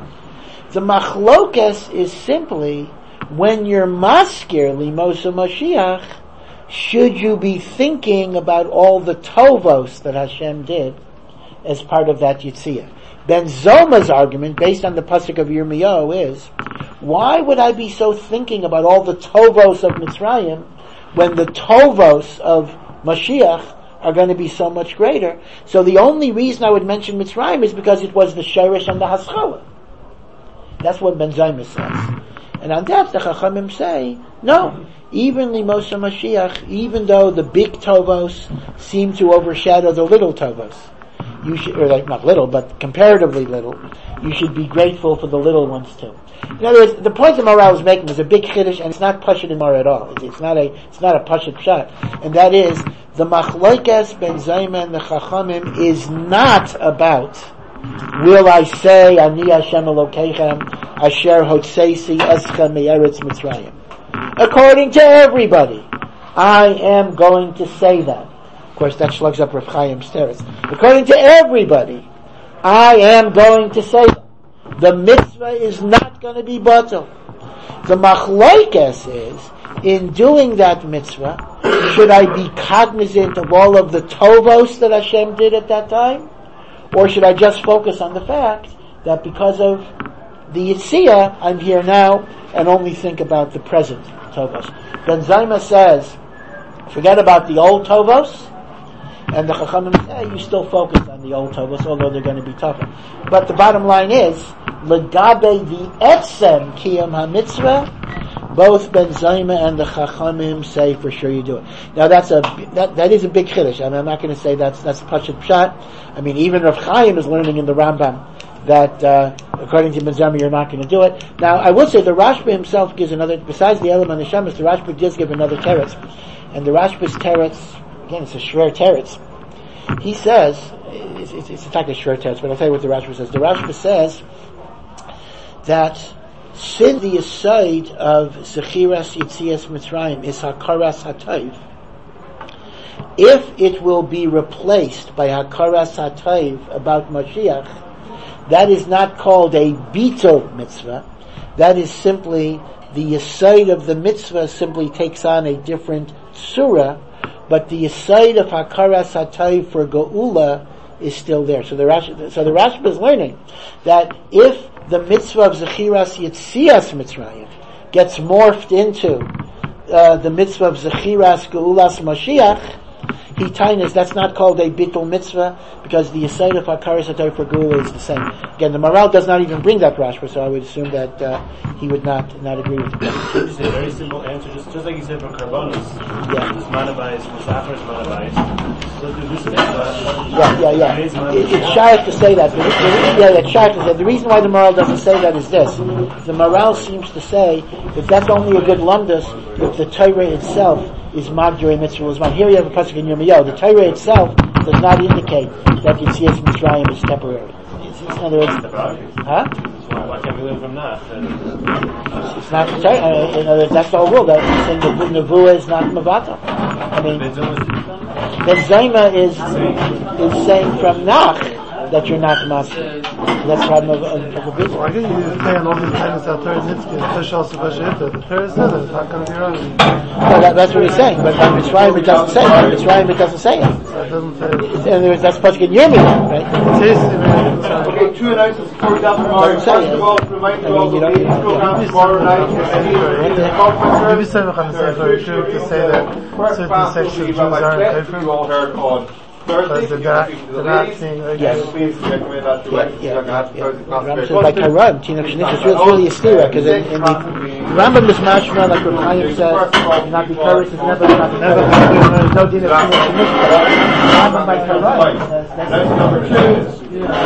The machlokes is simply, when you're maskir limosa Mashiach, should you be thinking about all the tovos that Hashem did as part of that Yitziyah? Ben Zoma's argument, based on the pasuk of Yirmiyahu, is, why would I be so thinking about all the tovos of Mitzrayim when the tovos of Mashiach are going to be so much greater? So the only reason I would mention Mitzrayim is because it was the shirish and the haschala. That's what Ben Zoma says. And on that, the Chachamim say, no, even Limosha Mashiach, even though the big tovos seem to overshadow the little tovos, you should, or like not little, but comparatively little, you should be grateful for the little ones too. In other words, the point that Maral is making is a big chiddush, and it's not pashut in Mar at all. It's not a pashut pshat, and that is the machlokes ben Zoma and the Chachamim is not about, will I say Ani Hashem Elokeichem Asher Hotzeisi Escha Me'eretz Mitzrayim. According to everybody, I am going to say that. Of course, that slugs up Rav Chaim's teretz. According to everybody, I am going to say that. The mitzvah is not going to be batal. The machlokes is, in doing that mitzvah, should I be cognizant of all of the tovos that Hashem did at that time? Or should I just focus on the fact that because of the Yitzhak, I'm here now and only think about the present tovos? Ben Zayma says, forget about the old tovos, and the Chachamim say you still focus on the old tovos, although they're going to be tougher. But the bottom line is, legabe the etzem kiyam ha-mitzvah, both Ben Zayma and the Chachamim say for sure you do it. Now that is a big chiddush. I mean, I'm not going to say that's Pashut Pshat. I mean, even Rav Chaim is learning in the Rambam that according to Ben Zayma you're not going to do it. Now I will say the Rashba himself gives another, besides the Elam and the Shemesh, the Rashba does give another teretz. And the Rashba's teretz, again it's a shver teretz. He says, it's in fact a shver teretz, but I'll tell you what the Rashba says. The Rashba says that since the aside of Zechiras Yitzias Mitzrayim is Hakaras HaTayv, if it will be replaced by Hakaras HaTayv about Mashiach, that is not called a Bitul mitzvah. That is simply the aside of the mitzvah simply takes on a different surah, but the aside of Hakaras HaTayv for Geula is still there. So the Rashba is learning that if the mitzvah of Zechiras Yitzias Mitzrayim gets morphed into the mitzvah of Zechiras Geulas Mashiach, that's not called a Bitul mitzvah because the aside of Hakaras HaTayv for Geula is the same. Again, the Maral does not even bring that Rashba, so I would assume that he would not agree with it. Just a very simple answer, just like you said for Karbonos. Yeah. This Manavais, Musafar's Manavais. Yeah. It's shy to say that. It's shy to say. The reason why the Maral doesn't say that is this. The Maral seems to say that that's only a good lumdus if the Torah itself is Magdurei Mitzvah L'Zman. Here you have a pasuk in Yirmiyahu. The Torah itself does not indicate that Yitzias Mitzrayim is temporary. It's in other words, Why can't we learn from that? It's not in other words, that's the whole rule. That saying the Nevuah is not Mavata. I mean, Ben Zayma is saying from Nach that you're not Master. That's the problem of a bit. Why can't you just say on all these things that Torah Nitzki and Fish also Vashita? The Torah says it, it's not going to be wrong. No, that's what he's saying, but on Mitzrayim it doesn't say it. On Mitzrayim it doesn't say it. So it doesn't say it. In other words, that's supposed to get Yirmiyah, right? It says Okay, two announcements before we got tomorrow. First of all, remind you all of the program tomorrow night. Maybe some of them say very true to say that certain sections of Jews aren't different. You all heard on Thursday. They're not seeing Please recommend that to Rambam says like Haram, Tinok Shenish, it's really a stira, because in the Rambam is mashma, like Rav Chaim says, not be Torah, it's never no din of Tinok Shenish, but Rambam by Haram says, that's number two. There are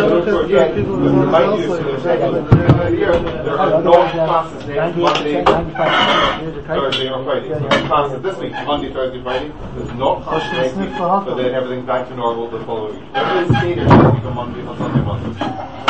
no classes next Monday, Thursday or Friday. So classes this week, Monday, Thursday, Friday. There's no classes next week, but then everything's back to normal the following week. Everything's stayed here next week on Monday, on Sunday, Monday.